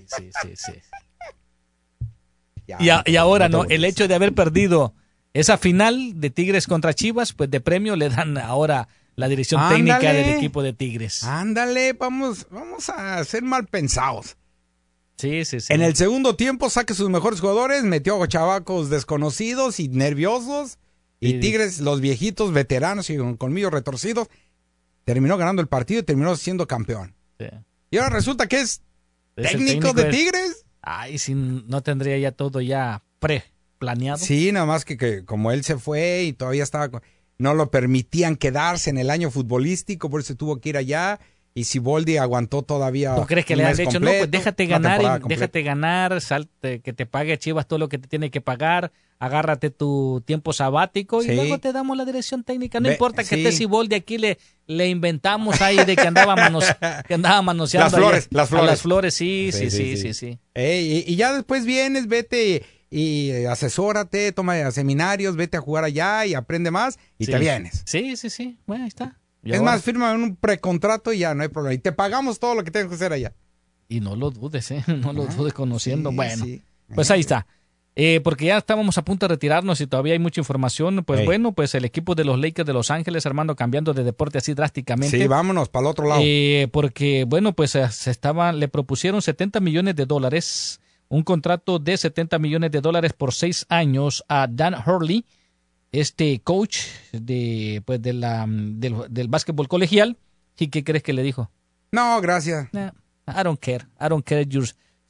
Y ahora, ¿no? El hecho de haber perdido esa final de Tigres contra Chivas, pues de premio le dan ahora la dirección técnica del equipo de Tigres. Ándale, vamos a ser mal pensados. Sí. En el segundo tiempo saque sus mejores jugadores, metió a chavacos desconocidos y nerviosos. Y Tigres, los viejitos, veteranos y con colmillos retorcidos, terminó ganando el partido y terminó siendo campeón. Sí. Y ahora resulta que es técnico de Tigres. Ay, si no tendría ya todo ya planeado. Sí, nada más que como él se fue y todavía no lo permitían quedarse en el año futbolístico, por eso tuvo que ir allá. Y Siboldi aguantó todavía. ¿Tú crees que le han dicho, no, pues déjate ganar, salte, que te pague Chivas todo lo que te tiene que pagar, agárrate tu tiempo sabático y luego te damos la dirección técnica? No importa que esté Siboldi, aquí le inventamos ahí de que andaba manoseando las flores. Sí. Y ya después vienes, vete y asesórate, toma seminarios, vete a jugar allá y aprende más y te vienes. Sí. Bueno, ahí está. Más, firma un precontrato y ya no hay problema. Y te pagamos todo lo que tengas que hacer allá. Y no lo dudes, no lo dudes conociendo. Pues ahí está. Porque ya estábamos a punto de retirarnos y todavía hay mucha información. Pues pues el equipo de los Lakers de Los Ángeles, Armando, cambiando de deporte así drásticamente. Sí, vámonos para el otro lado. Porque, pues le propusieron $70 millones, un contrato de $70 millones por 6 años a Dan Hurley, coach del básquetbol colegial. ¿Y qué crees que le dijo? No, gracias. I don't care your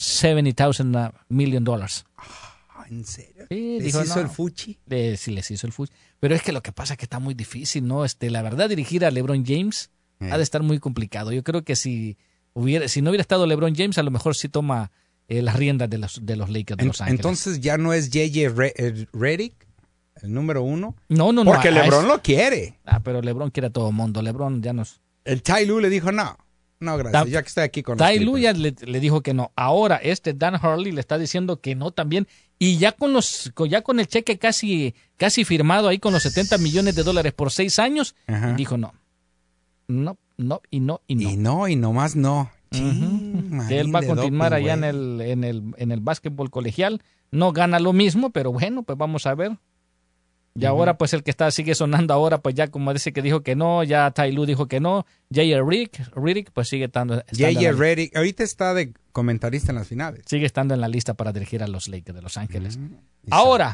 $70 million. ¿En serio? Sí, ¿Les hizo el fuchi? Sí, les hizo el fuchi. Pero es que lo que pasa es que está muy difícil, ¿no? La verdad, dirigir a LeBron James ha de estar muy complicado. Yo creo que si no hubiera estado LeBron James, a lo mejor sí toma las riendas de los Lakers de Los Ángeles. Entonces ya no es J.J. Redick el número 1. No. Porque LeBron lo quiere. Pero LeBron quiere a todo mundo. LeBron ya nos... El Ty Lue le dijo no, gracias, ya que estoy aquí con Ty Lue ya le dijo que no. Ahora Dan Hurley le está diciendo que no también. Y ya con el cheque casi firmado ahí con los $70 millones por 6 años, dijo no. No. Y nomás no. Que él va a continuar allá en el básquetbol colegial. No gana lo mismo, pero bueno, pues vamos a ver. Y ahora, pues el que sigue sonando ahora, pues ya como dice que dijo que no, ya Ty Lue dijo que no. J.J. Redick, pues sigue estando. J.J. Redick, ahorita está de comentarista en las finales. Sigue estando en la lista para dirigir a los Lakers de Los Ángeles. Ahora,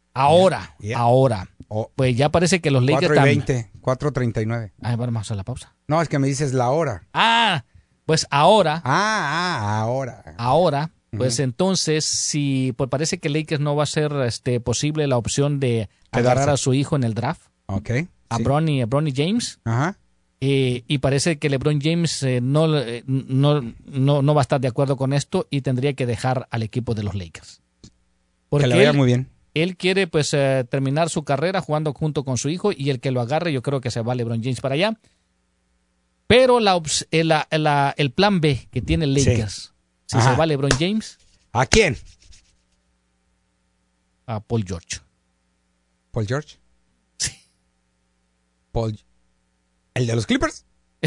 pues ya parece que los Lakers 4:20, 4:39. Vamos a la pausa. No, es que me dices la hora. Pues ahora. Ahora. Ahora, pues entonces, si pues parece que Lakers no va a ser posible la opción de agarrar a su hijo en el draft. Okay. A Bronny James. Ajá. Y parece que LeBron James no va a estar de acuerdo con esto y tendría que dejar al equipo de los Lakers. Porque que le vaya muy bien. Él quiere pues terminar su carrera jugando junto con su hijo y el que lo agarre yo creo que se va LeBron James para allá. Pero el plan B que tiene Lakers, si se va LeBron James. ¿A quién? A Paul George. ¿Paul George? Sí. ¿El de los Clippers?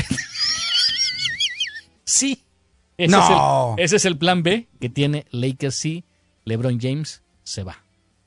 Sí. No. Ese es el plan B que tiene Lakers si LeBron James se va.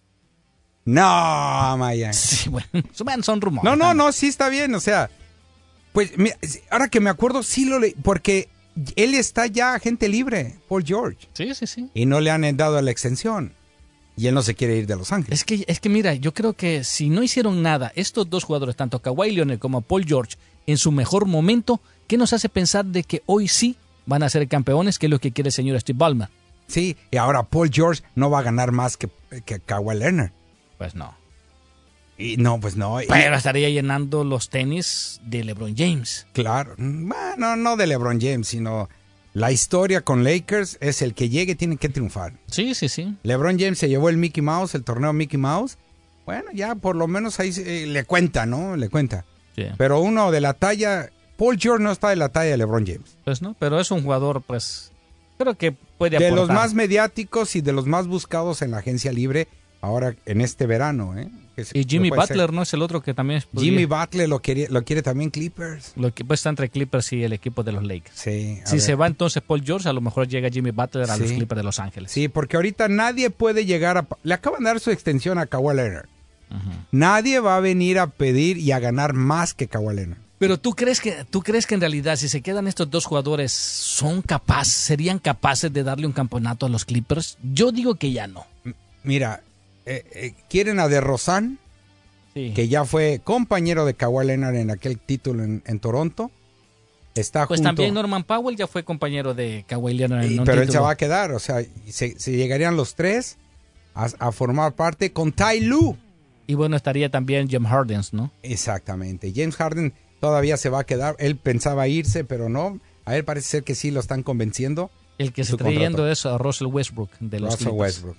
No, Maya. Sí, bueno, son rumores. No, sí está bien, o sea, pues mira, ahora que me acuerdo, sí lo leí, porque él está ya agente libre, Paul George. Sí. Y no le han dado la extensión. Y él no se quiere ir de Los Ángeles. Es que mira, yo creo que si no hicieron nada, estos dos jugadores, tanto Kawhi Leonard como Paul George, en su mejor momento, ¿qué nos hace pensar de que hoy sí van a ser campeones, que es lo que quiere el señor Steve Ballmer? Sí, y ahora Paul George no va a ganar más que Kawhi Leonard. Pues no. Y no, pues no. Pero estaría llenando los tenis de LeBron James. Claro. Bueno, no de LeBron James, sino la historia con Lakers es el que llegue tiene que triunfar. Sí. LeBron James se llevó el Mickey Mouse, el torneo Mickey Mouse. Bueno, ya por lo menos ahí le cuenta, ¿no? Le cuenta. Sí. Pero uno de la talla, Paul George no está de la talla de LeBron James. Pues no, pero es un jugador, pues, creo que puede aportar. De los más mediáticos y de los más buscados en la agencia libre ahora en este verano, ¿eh? Y Jimmy Butler, ¿no? Es el otro que también... Jimmy Butler lo quiere también Clippers. Lo que pues está entre Clippers y el equipo de los Lakers. Sí. Si se va entonces Paul George, a lo mejor llega Jimmy Butler a los Clippers de Los Ángeles. Sí, porque ahorita nadie puede llegar a... Le acaban de dar su extensión a Kawhi Leonard. Nadie va a venir a pedir y a ganar más que Kawhi Leonard. Pero ¿tú crees que en realidad si se quedan estos dos jugadores serían capaces de darle un campeonato a los Clippers? Yo digo que ya no. Mira, quieren a DeRozan, que ya fue compañero de Kawhi Leonard en aquel título en Toronto. Está pues junto... también Norman Powell ya fue compañero de Kawhi Leonard en un pero título. Él se va a quedar, o sea, se llegarían los tres a formar parte con Ty Lue. Y bueno, estaría también James Harden, ¿no? Exactamente. James Harden todavía se va a quedar. Él pensaba irse, pero no. A él parece ser que sí lo están convenciendo. El que se está yendo es a Russell Westbrook de los Clippers. Westbrook.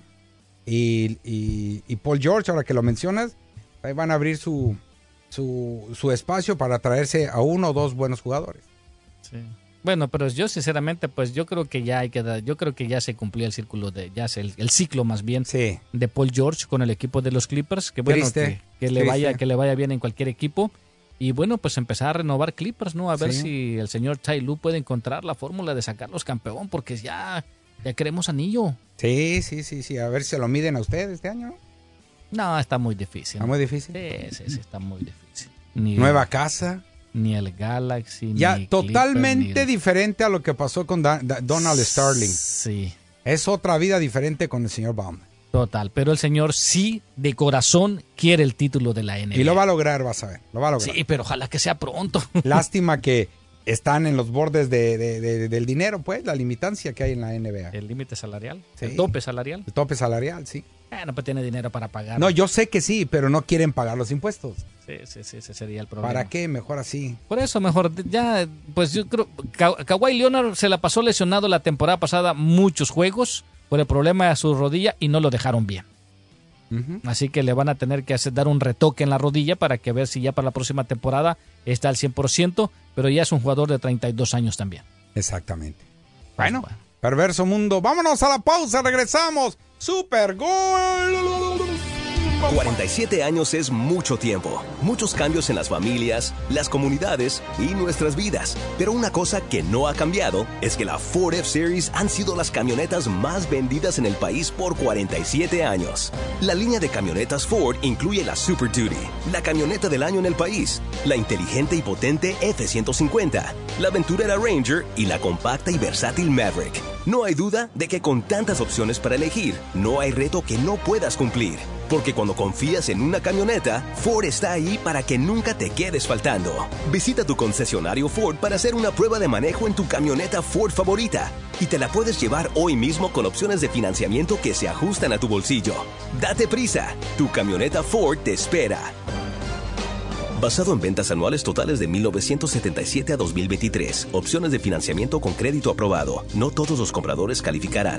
Y Paul George, ahora que lo mencionas, ahí van a abrir su espacio para traerse a uno o dos buenos jugadores. Sí. Bueno, pero yo sinceramente, pues yo creo que ya se cumplió el círculo el ciclo más bien de Paul George con el equipo de los Clippers, que bueno, que le vaya bien en cualquier equipo. Y bueno, pues empezar a renovar Clippers, ¿no? A ver si el señor Ty Lue puede encontrar la fórmula de sacarlos campeón, porque ya queremos anillo. Sí. A ver si se lo miden a ustedes este año. No, está muy difícil. ¿Está muy difícil? Sí, está muy difícil. Nueva casa. Ni el Galaxy, ya ni totalmente Clipper, diferente a lo que pasó con Donald Sterling. Sí. Es otra vida diferente con el señor Baum. Total, pero el señor sí, de corazón, quiere el título de la NBA. Y lo va a lograr, vas a ver. Lo va a lograr. Sí, pero ojalá que sea pronto. Lástima que están en los bordes del dinero, pues, la limitancia que hay en la NBA. El límite salarial, el tope salarial. El tope salarial, sí. No pues tiene dinero para pagar. No, yo sé que sí, pero no quieren pagar los impuestos. Sí, ese sería el problema. ¿Para qué? Mejor así. Por eso, mejor, ya, pues yo creo, Kawhi Leonard se la pasó lesionado la temporada pasada muchos juegos por el problema de su rodilla y no lo dejaron bien. Así que le van a tener que dar un retoque en la rodilla para que ver si ya para la próxima temporada está al 100%, pero ya es un jugador de 32 años también. Exactamente. Bueno, perverso mundo. Vámonos a la pausa, regresamos. ¡Super Gol! 47 años es mucho tiempo, muchos cambios en las familias, las comunidades y nuestras vidas. Pero una cosa que no ha cambiado es que la Ford F-Series han sido las camionetas más vendidas en el país por 47 años. La línea de camionetas Ford incluye la Super Duty, la camioneta del año en el país, la inteligente y potente F-150, la aventurera Ranger y la compacta y versátil Maverick. No hay duda de que con tantas opciones para elegir, no hay reto que no puedas cumplir. Porque cuando confías en una camioneta, Ford está ahí para que nunca te quedes faltando. Visita tu concesionario Ford para hacer una prueba de manejo en tu camioneta Ford favorita. Y te la puedes llevar hoy mismo con opciones de financiamiento que se ajustan a tu bolsillo. Date prisa, tu camioneta Ford te espera. Basado en ventas anuales totales de 1977 a 2023. Opciones de financiamiento con crédito aprobado. No todos los compradores calificarán.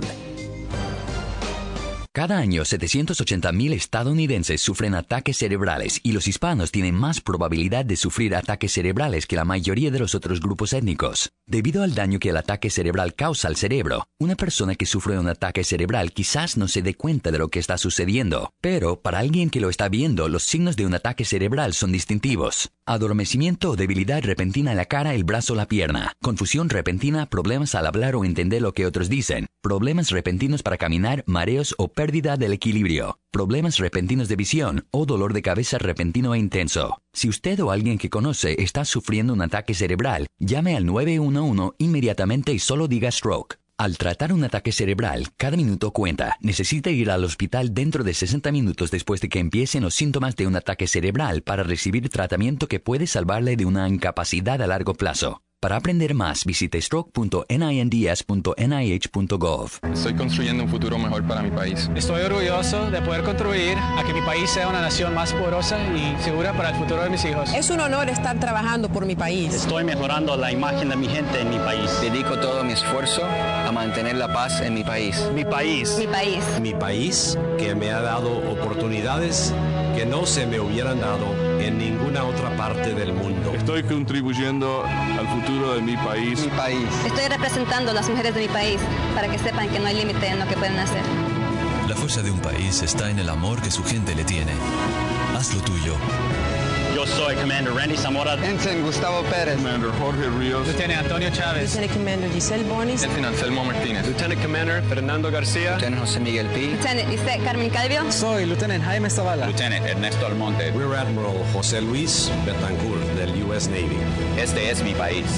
Cada año, 780,000 estadounidenses sufren ataques cerebrales y los hispanos tienen más probabilidad de sufrir ataques cerebrales que la mayoría de los otros grupos étnicos. Debido al daño que el ataque cerebral causa al cerebro, una persona que sufre un ataque cerebral quizás no se dé cuenta de lo que está sucediendo, pero para alguien que lo está viendo, los signos de un ataque cerebral son distintivos. Adormecimiento o debilidad repentina en la cara, el brazo o la pierna. Confusión repentina, problemas al hablar o entender lo que otros dicen. Problemas repentinos para caminar, mareos o pérdida del equilibrio. Problemas repentinos de visión o dolor de cabeza repentino e intenso. Si usted o alguien que conoce está sufriendo un ataque cerebral, llame al 911 inmediatamente y solo diga stroke. Al tratar un ataque cerebral, cada minuto cuenta. Necesita ir al hospital dentro de 60 minutos después de que empiecen los síntomas de un ataque cerebral para recibir tratamiento que puede salvarle de una incapacidad a largo plazo. Para aprender más, visite stroke.ninds.nih.gov. Estoy construyendo un futuro mejor para mi país. Estoy orgulloso de poder contribuir a que mi país sea una nación más poderosa y segura para el futuro de mis hijos. Es un honor estar trabajando por mi país. Estoy mejorando la imagen de mi gente en mi país. Dedico todo mi esfuerzo a mantener la paz en mi país. Mi país. Mi país. Mi país, que me ha dado oportunidades que no se me hubieran dado en ninguna otra parte del mundo. Estoy contribuyendo al futuro de mi país. Mi país. Estoy representando a las mujeres de mi país para que sepan que no hay límite en lo que pueden hacer. La fuerza de un país está en el amor que su gente le tiene. Haz lo tuyo. Yo soy Commander Randy Zamora. Ensign Gustavo Pérez. Commander Jorge Ríos. Lieutenant Antonio Chávez. Lieutenant Commander Giselle Bonis. Lieutenant Anselmo Martínez. Lieutenant Commander Fernando García. Lieutenant José Miguel Pi. Lieutenant Lisette Carmen Calvio. Soy Lieutenant Jaime Zavala. Lieutenant Ernesto Almonte. Rear Admiral José Luis Betancourt del US Navy. Este es mi país.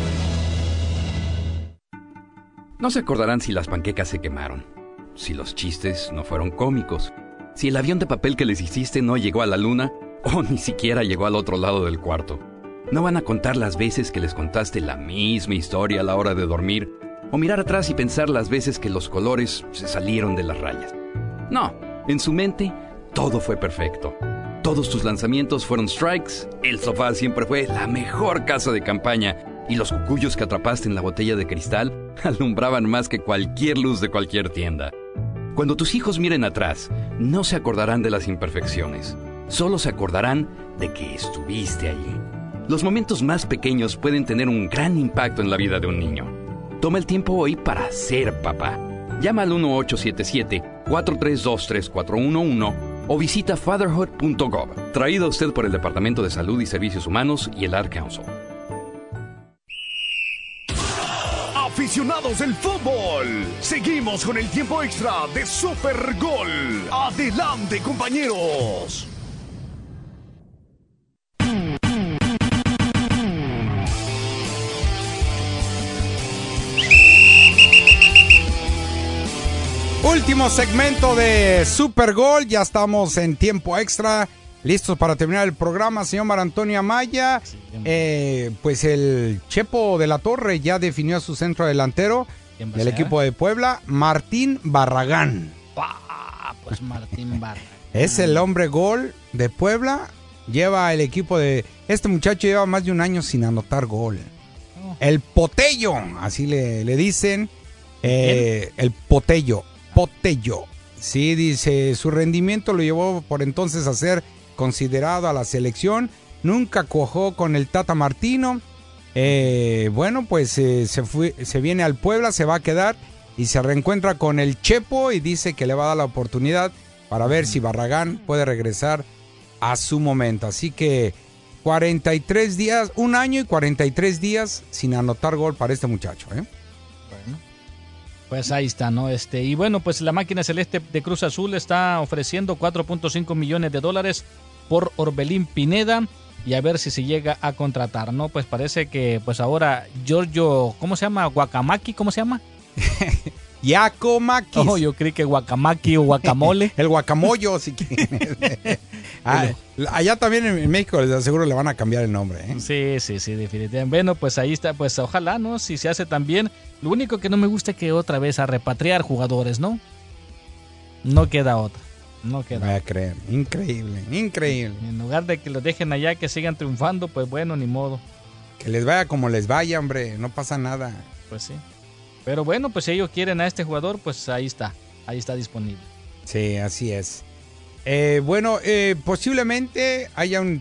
No se acordarán si las panquecas se quemaron, si los chistes no fueron cómicos, si el avión de papel que les hiciste no llegó a la luna o ni siquiera llegó al otro lado del cuarto. No van a contar las veces que les contaste la misma historia a la hora de dormir o mirar atrás y pensar las veces que los colores se salieron de las rayas. No, en su mente todo fue perfecto. Todos tus lanzamientos fueron strikes, el sofá siempre fue la mejor casa de campaña y los cucuyos que atrapaste en la botella de cristal alumbraban más que cualquier luz de cualquier tienda. Cuando tus hijos miren atrás, no se acordarán de las imperfecciones, solo se acordarán de que estuviste allí. Los momentos más pequeños pueden tener un gran impacto en la vida de un niño. Toma el tiempo hoy para ser papá. Llama al 1877-432-3411 o visita fatherhood.gov. Traído a usted por el Departamento de Salud y Servicios Humanos y el Ad Council. Aficionados del fútbol, seguimos con el tiempo extra de Super Gol. Adelante, compañeros. Último segmento de Super Gol, ya estamos en tiempo extra, listos para terminar el programa, señor Mar Antonio Amaya. Pues el Chepo de la Torre ya definió a su centro delantero del equipo de Puebla, Martín Barragán. Pues Martín Barragán. Es el hombre gol de Puebla, lleva el equipo de... Este muchacho lleva más de un año sin anotar gol. El Potello, así le dicen, el Potello. Sí, dice, su rendimiento lo llevó por entonces a ser considerado a la selección. Nunca cuajó con el Tata Martino. Bueno, pues se viene al Puebla, se va a quedar y se reencuentra con el Chepo y dice que le va a dar la oportunidad para ver si Barragán puede regresar a su momento. Así que 43 días, un año y 43 días sin anotar gol para este muchacho, ¿eh? Pues ahí está, ¿no? Y bueno, pues la máquina celeste de Cruz Azul está ofreciendo $4.5 millones por Orbelín Pineda y a ver si se llega a contratar, ¿no? Pues parece que pues ahora Giorgio, ¿cómo se llama? Guacamaki, ¿cómo se llama? Giacomakis. Oh, yo creí que guacamaki o guacamole. El guacamollo, si quieres. Allá también en México les aseguro le van a cambiar el nombre. Sí, definitivamente. Bueno, pues ahí está, pues ojalá, ¿no? Si se hace también. Lo único que no me gusta es que otra vez a repatriar jugadores, ¿no? No queda otra. No queda. Voy a creer. Increíble. En lugar de que los dejen allá, que sigan triunfando, pues bueno, ni modo. Que les vaya como les vaya, hombre. No pasa nada. Pues sí. Pero bueno, pues si ellos quieren a este jugador, pues ahí está disponible. Sí, así es. Posiblemente haya un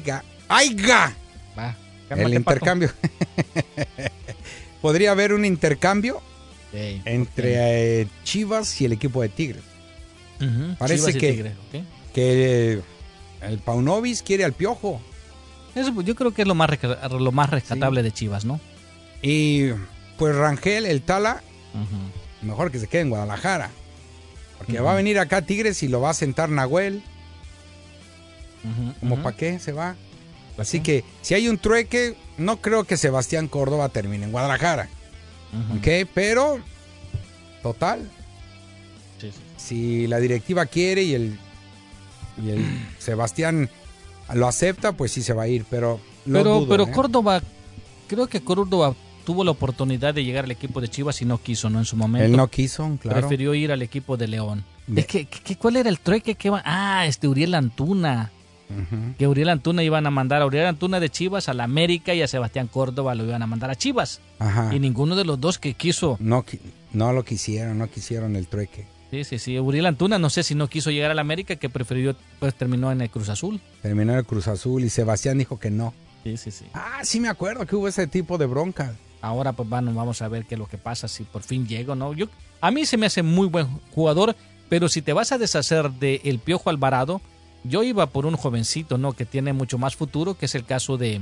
el intercambio. Podría haber un intercambio entre Chivas y el equipo de Tigres. Parece que el Paunovic quiere al Piojo. Eso, yo creo que es lo más rescatable de Chivas, ¿no? Y pues Rangel, el Tala, mejor que se quede en Guadalajara. Porque va a venir acá Tigres y lo va a sentar Nahuel. ¿Como para qué se va? Así que si hay un trueque, no creo que Sebastián Córdoba termine en Guadalajara. ¿Ok? Pero, total. Sí. Si la directiva quiere y el Sebastián lo acepta, pues sí se va a ir. Pero Córdoba, creo que Córdoba tuvo la oportunidad de llegar al equipo de Chivas y no quiso, ¿no? En su momento. Él no quiso, claro. Prefirió ir al equipo de León. ¿Cuál era el trueque que va? Uriel Antuna. Que Uriel Antuna iban a mandar a Uriel Antuna de Chivas a la América y a Sebastián Córdoba lo iban a mandar a Chivas. Y ninguno de los dos que quiso. No lo quisieron, no quisieron el trueque. Sí. Uriel Antuna, no sé si no quiso llegar a la América, que prefirió, pues terminó en el Cruz Azul. Terminó en el Cruz Azul y Sebastián dijo que no. Sí. Sí me acuerdo que hubo ese tipo de bronca. Ahora pues vamos a ver qué es lo que pasa, si por fin llega o no. A mí se me hace muy buen jugador, pero si te vas a deshacer de el Piojo Alvarado, yo iba por un jovencito, ¿no? Que tiene mucho más futuro, que es el caso de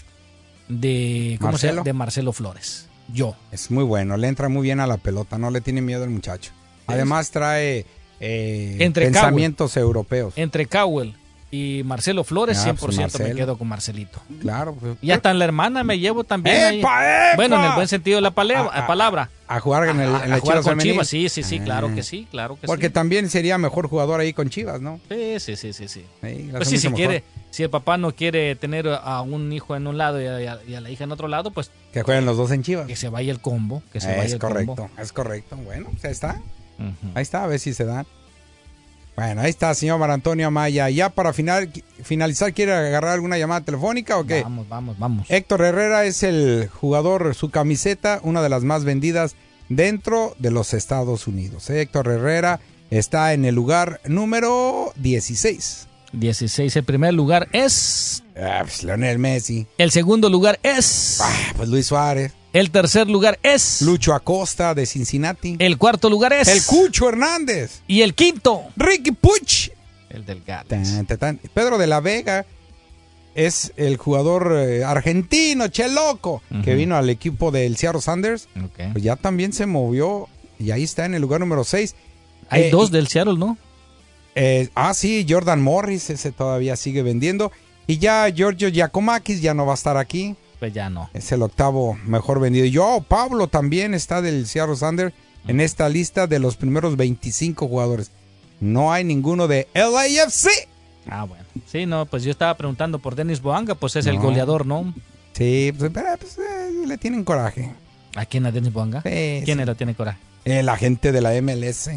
Marcelo Flores. Es muy bueno, le entra muy bien a la pelota, no le tiene miedo el muchacho. Además trae pensamientos europeos. Entre Cowell y Marcelo Flores, 100% me quedo con Marcelito. Claro. Y hasta en la hermana me llevo también ahí. Bueno, en el buen sentido de la palabra. A jugar en el jugar con Chivas, sí, claro que sí. Porque también sería mejor jugador ahí con Chivas, ¿no? Sí. Pues sí, si el papá no quiere tener a un hijo en un lado y a la hija en otro lado, pues... Que jueguen los dos en Chivas. Que se vaya el combo. Es correcto. Bueno, pues ahí está. Ahí está, a ver si se da. Bueno, ahí está, señor Mar Antonio Amaya. Ya para finalizar, ¿quiere agarrar alguna llamada telefónica o qué? Vamos. Héctor Herrera es el jugador, su camiseta, una de las más vendidas dentro de los Estados Unidos. Héctor Herrera está en el lugar número 16. 16, el primer lugar es... pues Lionel Messi. El segundo lugar es... pues Luis Suárez. El tercer lugar es... Lucho Acosta de Cincinnati. El cuarto lugar es... El Cucho Hernández. Y el quinto... Ricky Puch. El del Gales. Pedro de la Vega es el jugador argentino, Cheloco, que vino al equipo del Seattle Sounders. Pues ya también se movió y ahí está en el lugar número 6. Hay dos del Seattle, ¿no? Sí, Jordan Morris, ese todavía sigue vendiendo. Y ya Giorgio Giacomakis ya no va a estar aquí. Pues ya no. Es el octavo mejor vendido. Joao Pablo también está del Seattle Sounders en esta lista de los primeros 25 jugadores. No hay ninguno de LAFC. Bueno. Sí, no, pues yo estaba preguntando por Denis Boanga, pues es el goleador, ¿no? Sí, pues le tienen coraje. ¿A quién? ¿A Denis Boanga? ¿Quién le tiene coraje? La gente de la MLS.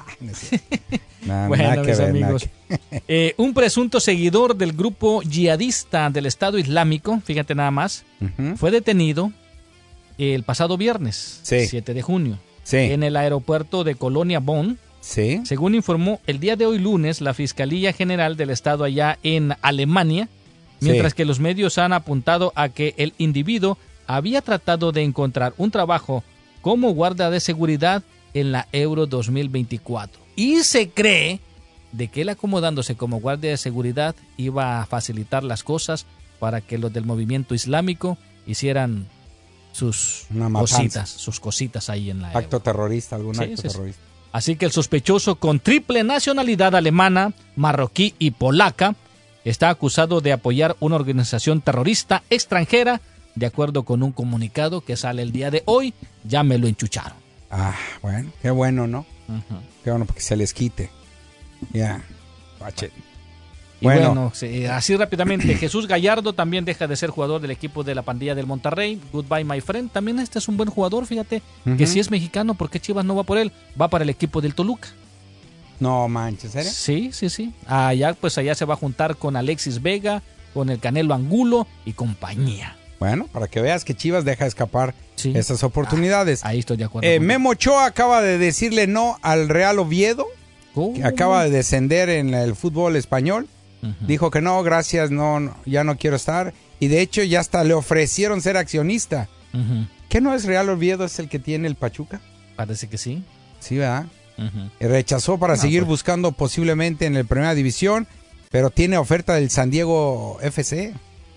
Bueno, mis amigos. Un presunto seguidor del grupo yihadista del Estado Islámico, fíjate nada más, fue detenido el pasado viernes, 7 de junio, en el aeropuerto de Colonia Bonn. Según informó el día de hoy lunes la Fiscalía General del Estado allá en Alemania, mientras que los medios han apuntado a que el individuo había tratado de encontrar un trabajo como guardia de seguridad en la Euro 2024. Y se cree de que él acomodándose como guardia de seguridad iba a facilitar las cosas para que los del movimiento islámico hicieran sus cositas ahí en la acto terrorista, algún acto terrorista. Así que el sospechoso con triple nacionalidad alemana, marroquí y polaca está acusado de apoyar una organización terrorista extranjera, de acuerdo con un comunicado que sale el día de hoy. Ya me lo enchucharon. Bueno, qué bueno, ¿no? Qué bueno, porque se les quite. Ya. Y bueno, sí, así rápidamente, Jesús Gallardo también deja de ser jugador del equipo de la pandilla del Monterrey. Goodbye, my friend. También este es un buen jugador, fíjate, que si es mexicano, ¿por qué Chivas no va por él? Va para el equipo del Toluca. No manches, ¿serio? Sí. Allá se va a juntar con Alexis Vega, con el Canelo Angulo y compañía. Bueno, para que veas que Chivas deja escapar esas oportunidades. Ahí estoy de acuerdo. Memo Ochoa acaba de decirle no al Real Oviedo, que acaba de descender en el fútbol español. Dijo que no, gracias, no, ya no quiero estar. Y de hecho ya hasta le ofrecieron ser accionista. ¿Qué no es Real Oviedo? ¿Es el que tiene el Pachuca? Parece que sí. Sí, ¿verdad? Y rechazó para seguir buscando posiblemente en la primera división, pero tiene oferta del San Diego FC.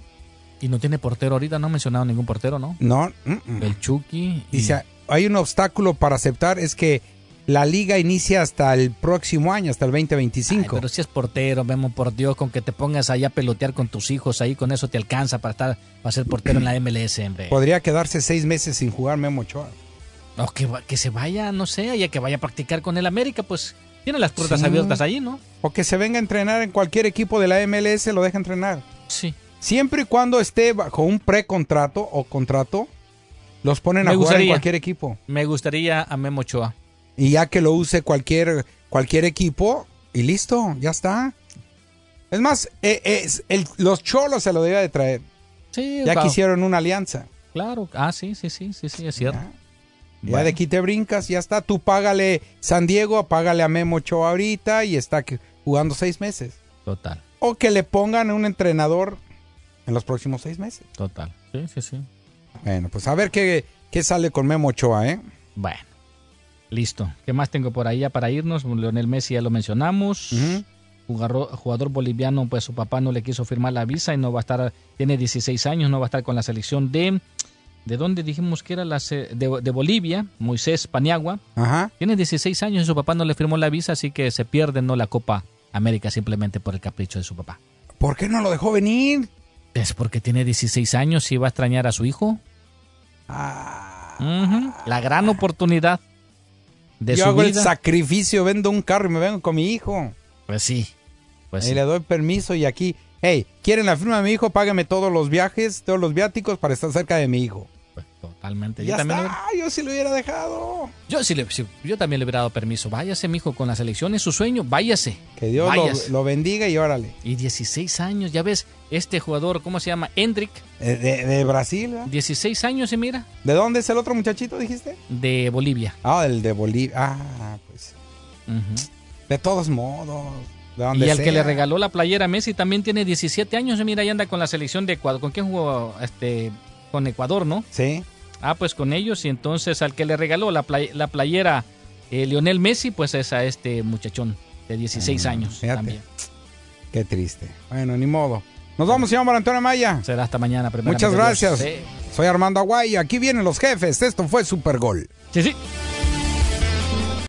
Y no tiene portero ahorita, no ha mencionado ningún portero, ¿no? No. El Chucky. Dice, hay un obstáculo para aceptar, es que la liga inicia hasta el próximo año, hasta el 2025. Ay, pero si es portero, Memo, por Dios, con que te pongas allá a pelotear con tus hijos, ahí con eso te alcanza para ser portero en la MLS, hombre. Podría quedarse 6 meses sin jugar Memo Ochoa. O que se vaya, no sé, ya que vaya a practicar con el América, pues tiene las puertas abiertas allí, ¿no? O que se venga a entrenar en cualquier equipo de la MLS, lo deja entrenar. Sí. Siempre y cuando esté bajo un precontrato o contrato, los ponen a jugar en cualquier equipo. Me gustaría a Memo Ochoa. Y ya que lo use cualquier equipo, y listo, ya está. Es más, los Cholos se lo debía de traer. Sí, ya que hicieron una alianza. Claro, sí, es cierto. Ya de aquí te brincas, ya está. Tú págale San Diego, págale a Memo Ochoa ahorita y está jugando 6 meses. Total. O que le pongan un entrenador en los próximos 6 meses. Total. Sí. Bueno, pues a ver qué sale con Memo Ochoa, ¿eh? Bueno. Listo. ¿Qué más tengo por ahí ya para irnos? Lionel Messi ya lo mencionamos. Jugador boliviano, pues su papá no le quiso firmar la visa y no va a estar, tiene 16 años, no va a estar con la selección ¿de dónde dijimos que era? De Bolivia, Moisés Paniagua. Tiene 16 años y su papá no le firmó la visa, así que se pierde la Copa América simplemente por el capricho de su papá. ¿Por qué no lo dejó venir? Es porque tiene 16 años y va a extrañar a su hijo. La gran oportunidad de Yo su hago vida. El sacrificio, vendo un carro y me vengo con mi hijo. Pues sí. Y le doy permiso y aquí, hey, ¿quieren la firma de mi hijo? Págame todos los viajes, todos los viáticos para estar cerca de mi hijo. Pues totalmente. Yo sí lo hubiera dejado. Yo también le hubiera dado permiso. Váyase, mijo, con la selección es su sueño, váyase. Que Dios lo bendiga y órale. Y 16 años, ya ves, este jugador, ¿cómo se llama? Hendrik. De Brasil, ¿verdad? 16 años, y mira. ¿De dónde es el otro muchachito, dijiste? De Bolivia. El de Bolivia. Pues. De todos modos. Y el que le regaló la playera a Messi también tiene 17 años, y mira, ahí anda con la selección de Ecuador. ¿Con quién jugó? Con Ecuador, ¿no? Sí. Pues con ellos, y entonces al que le regaló la playera Lionel Messi, pues es a este muchachón de 16 años. Fíjate. También. Qué triste. Bueno, ni modo. Nos vamos, señor Mario Antonio Maya. Será hasta mañana. Muchas gracias. Soy Armando Aguayo. Aquí vienen los jefes. Esto fue Super Gol. Sí.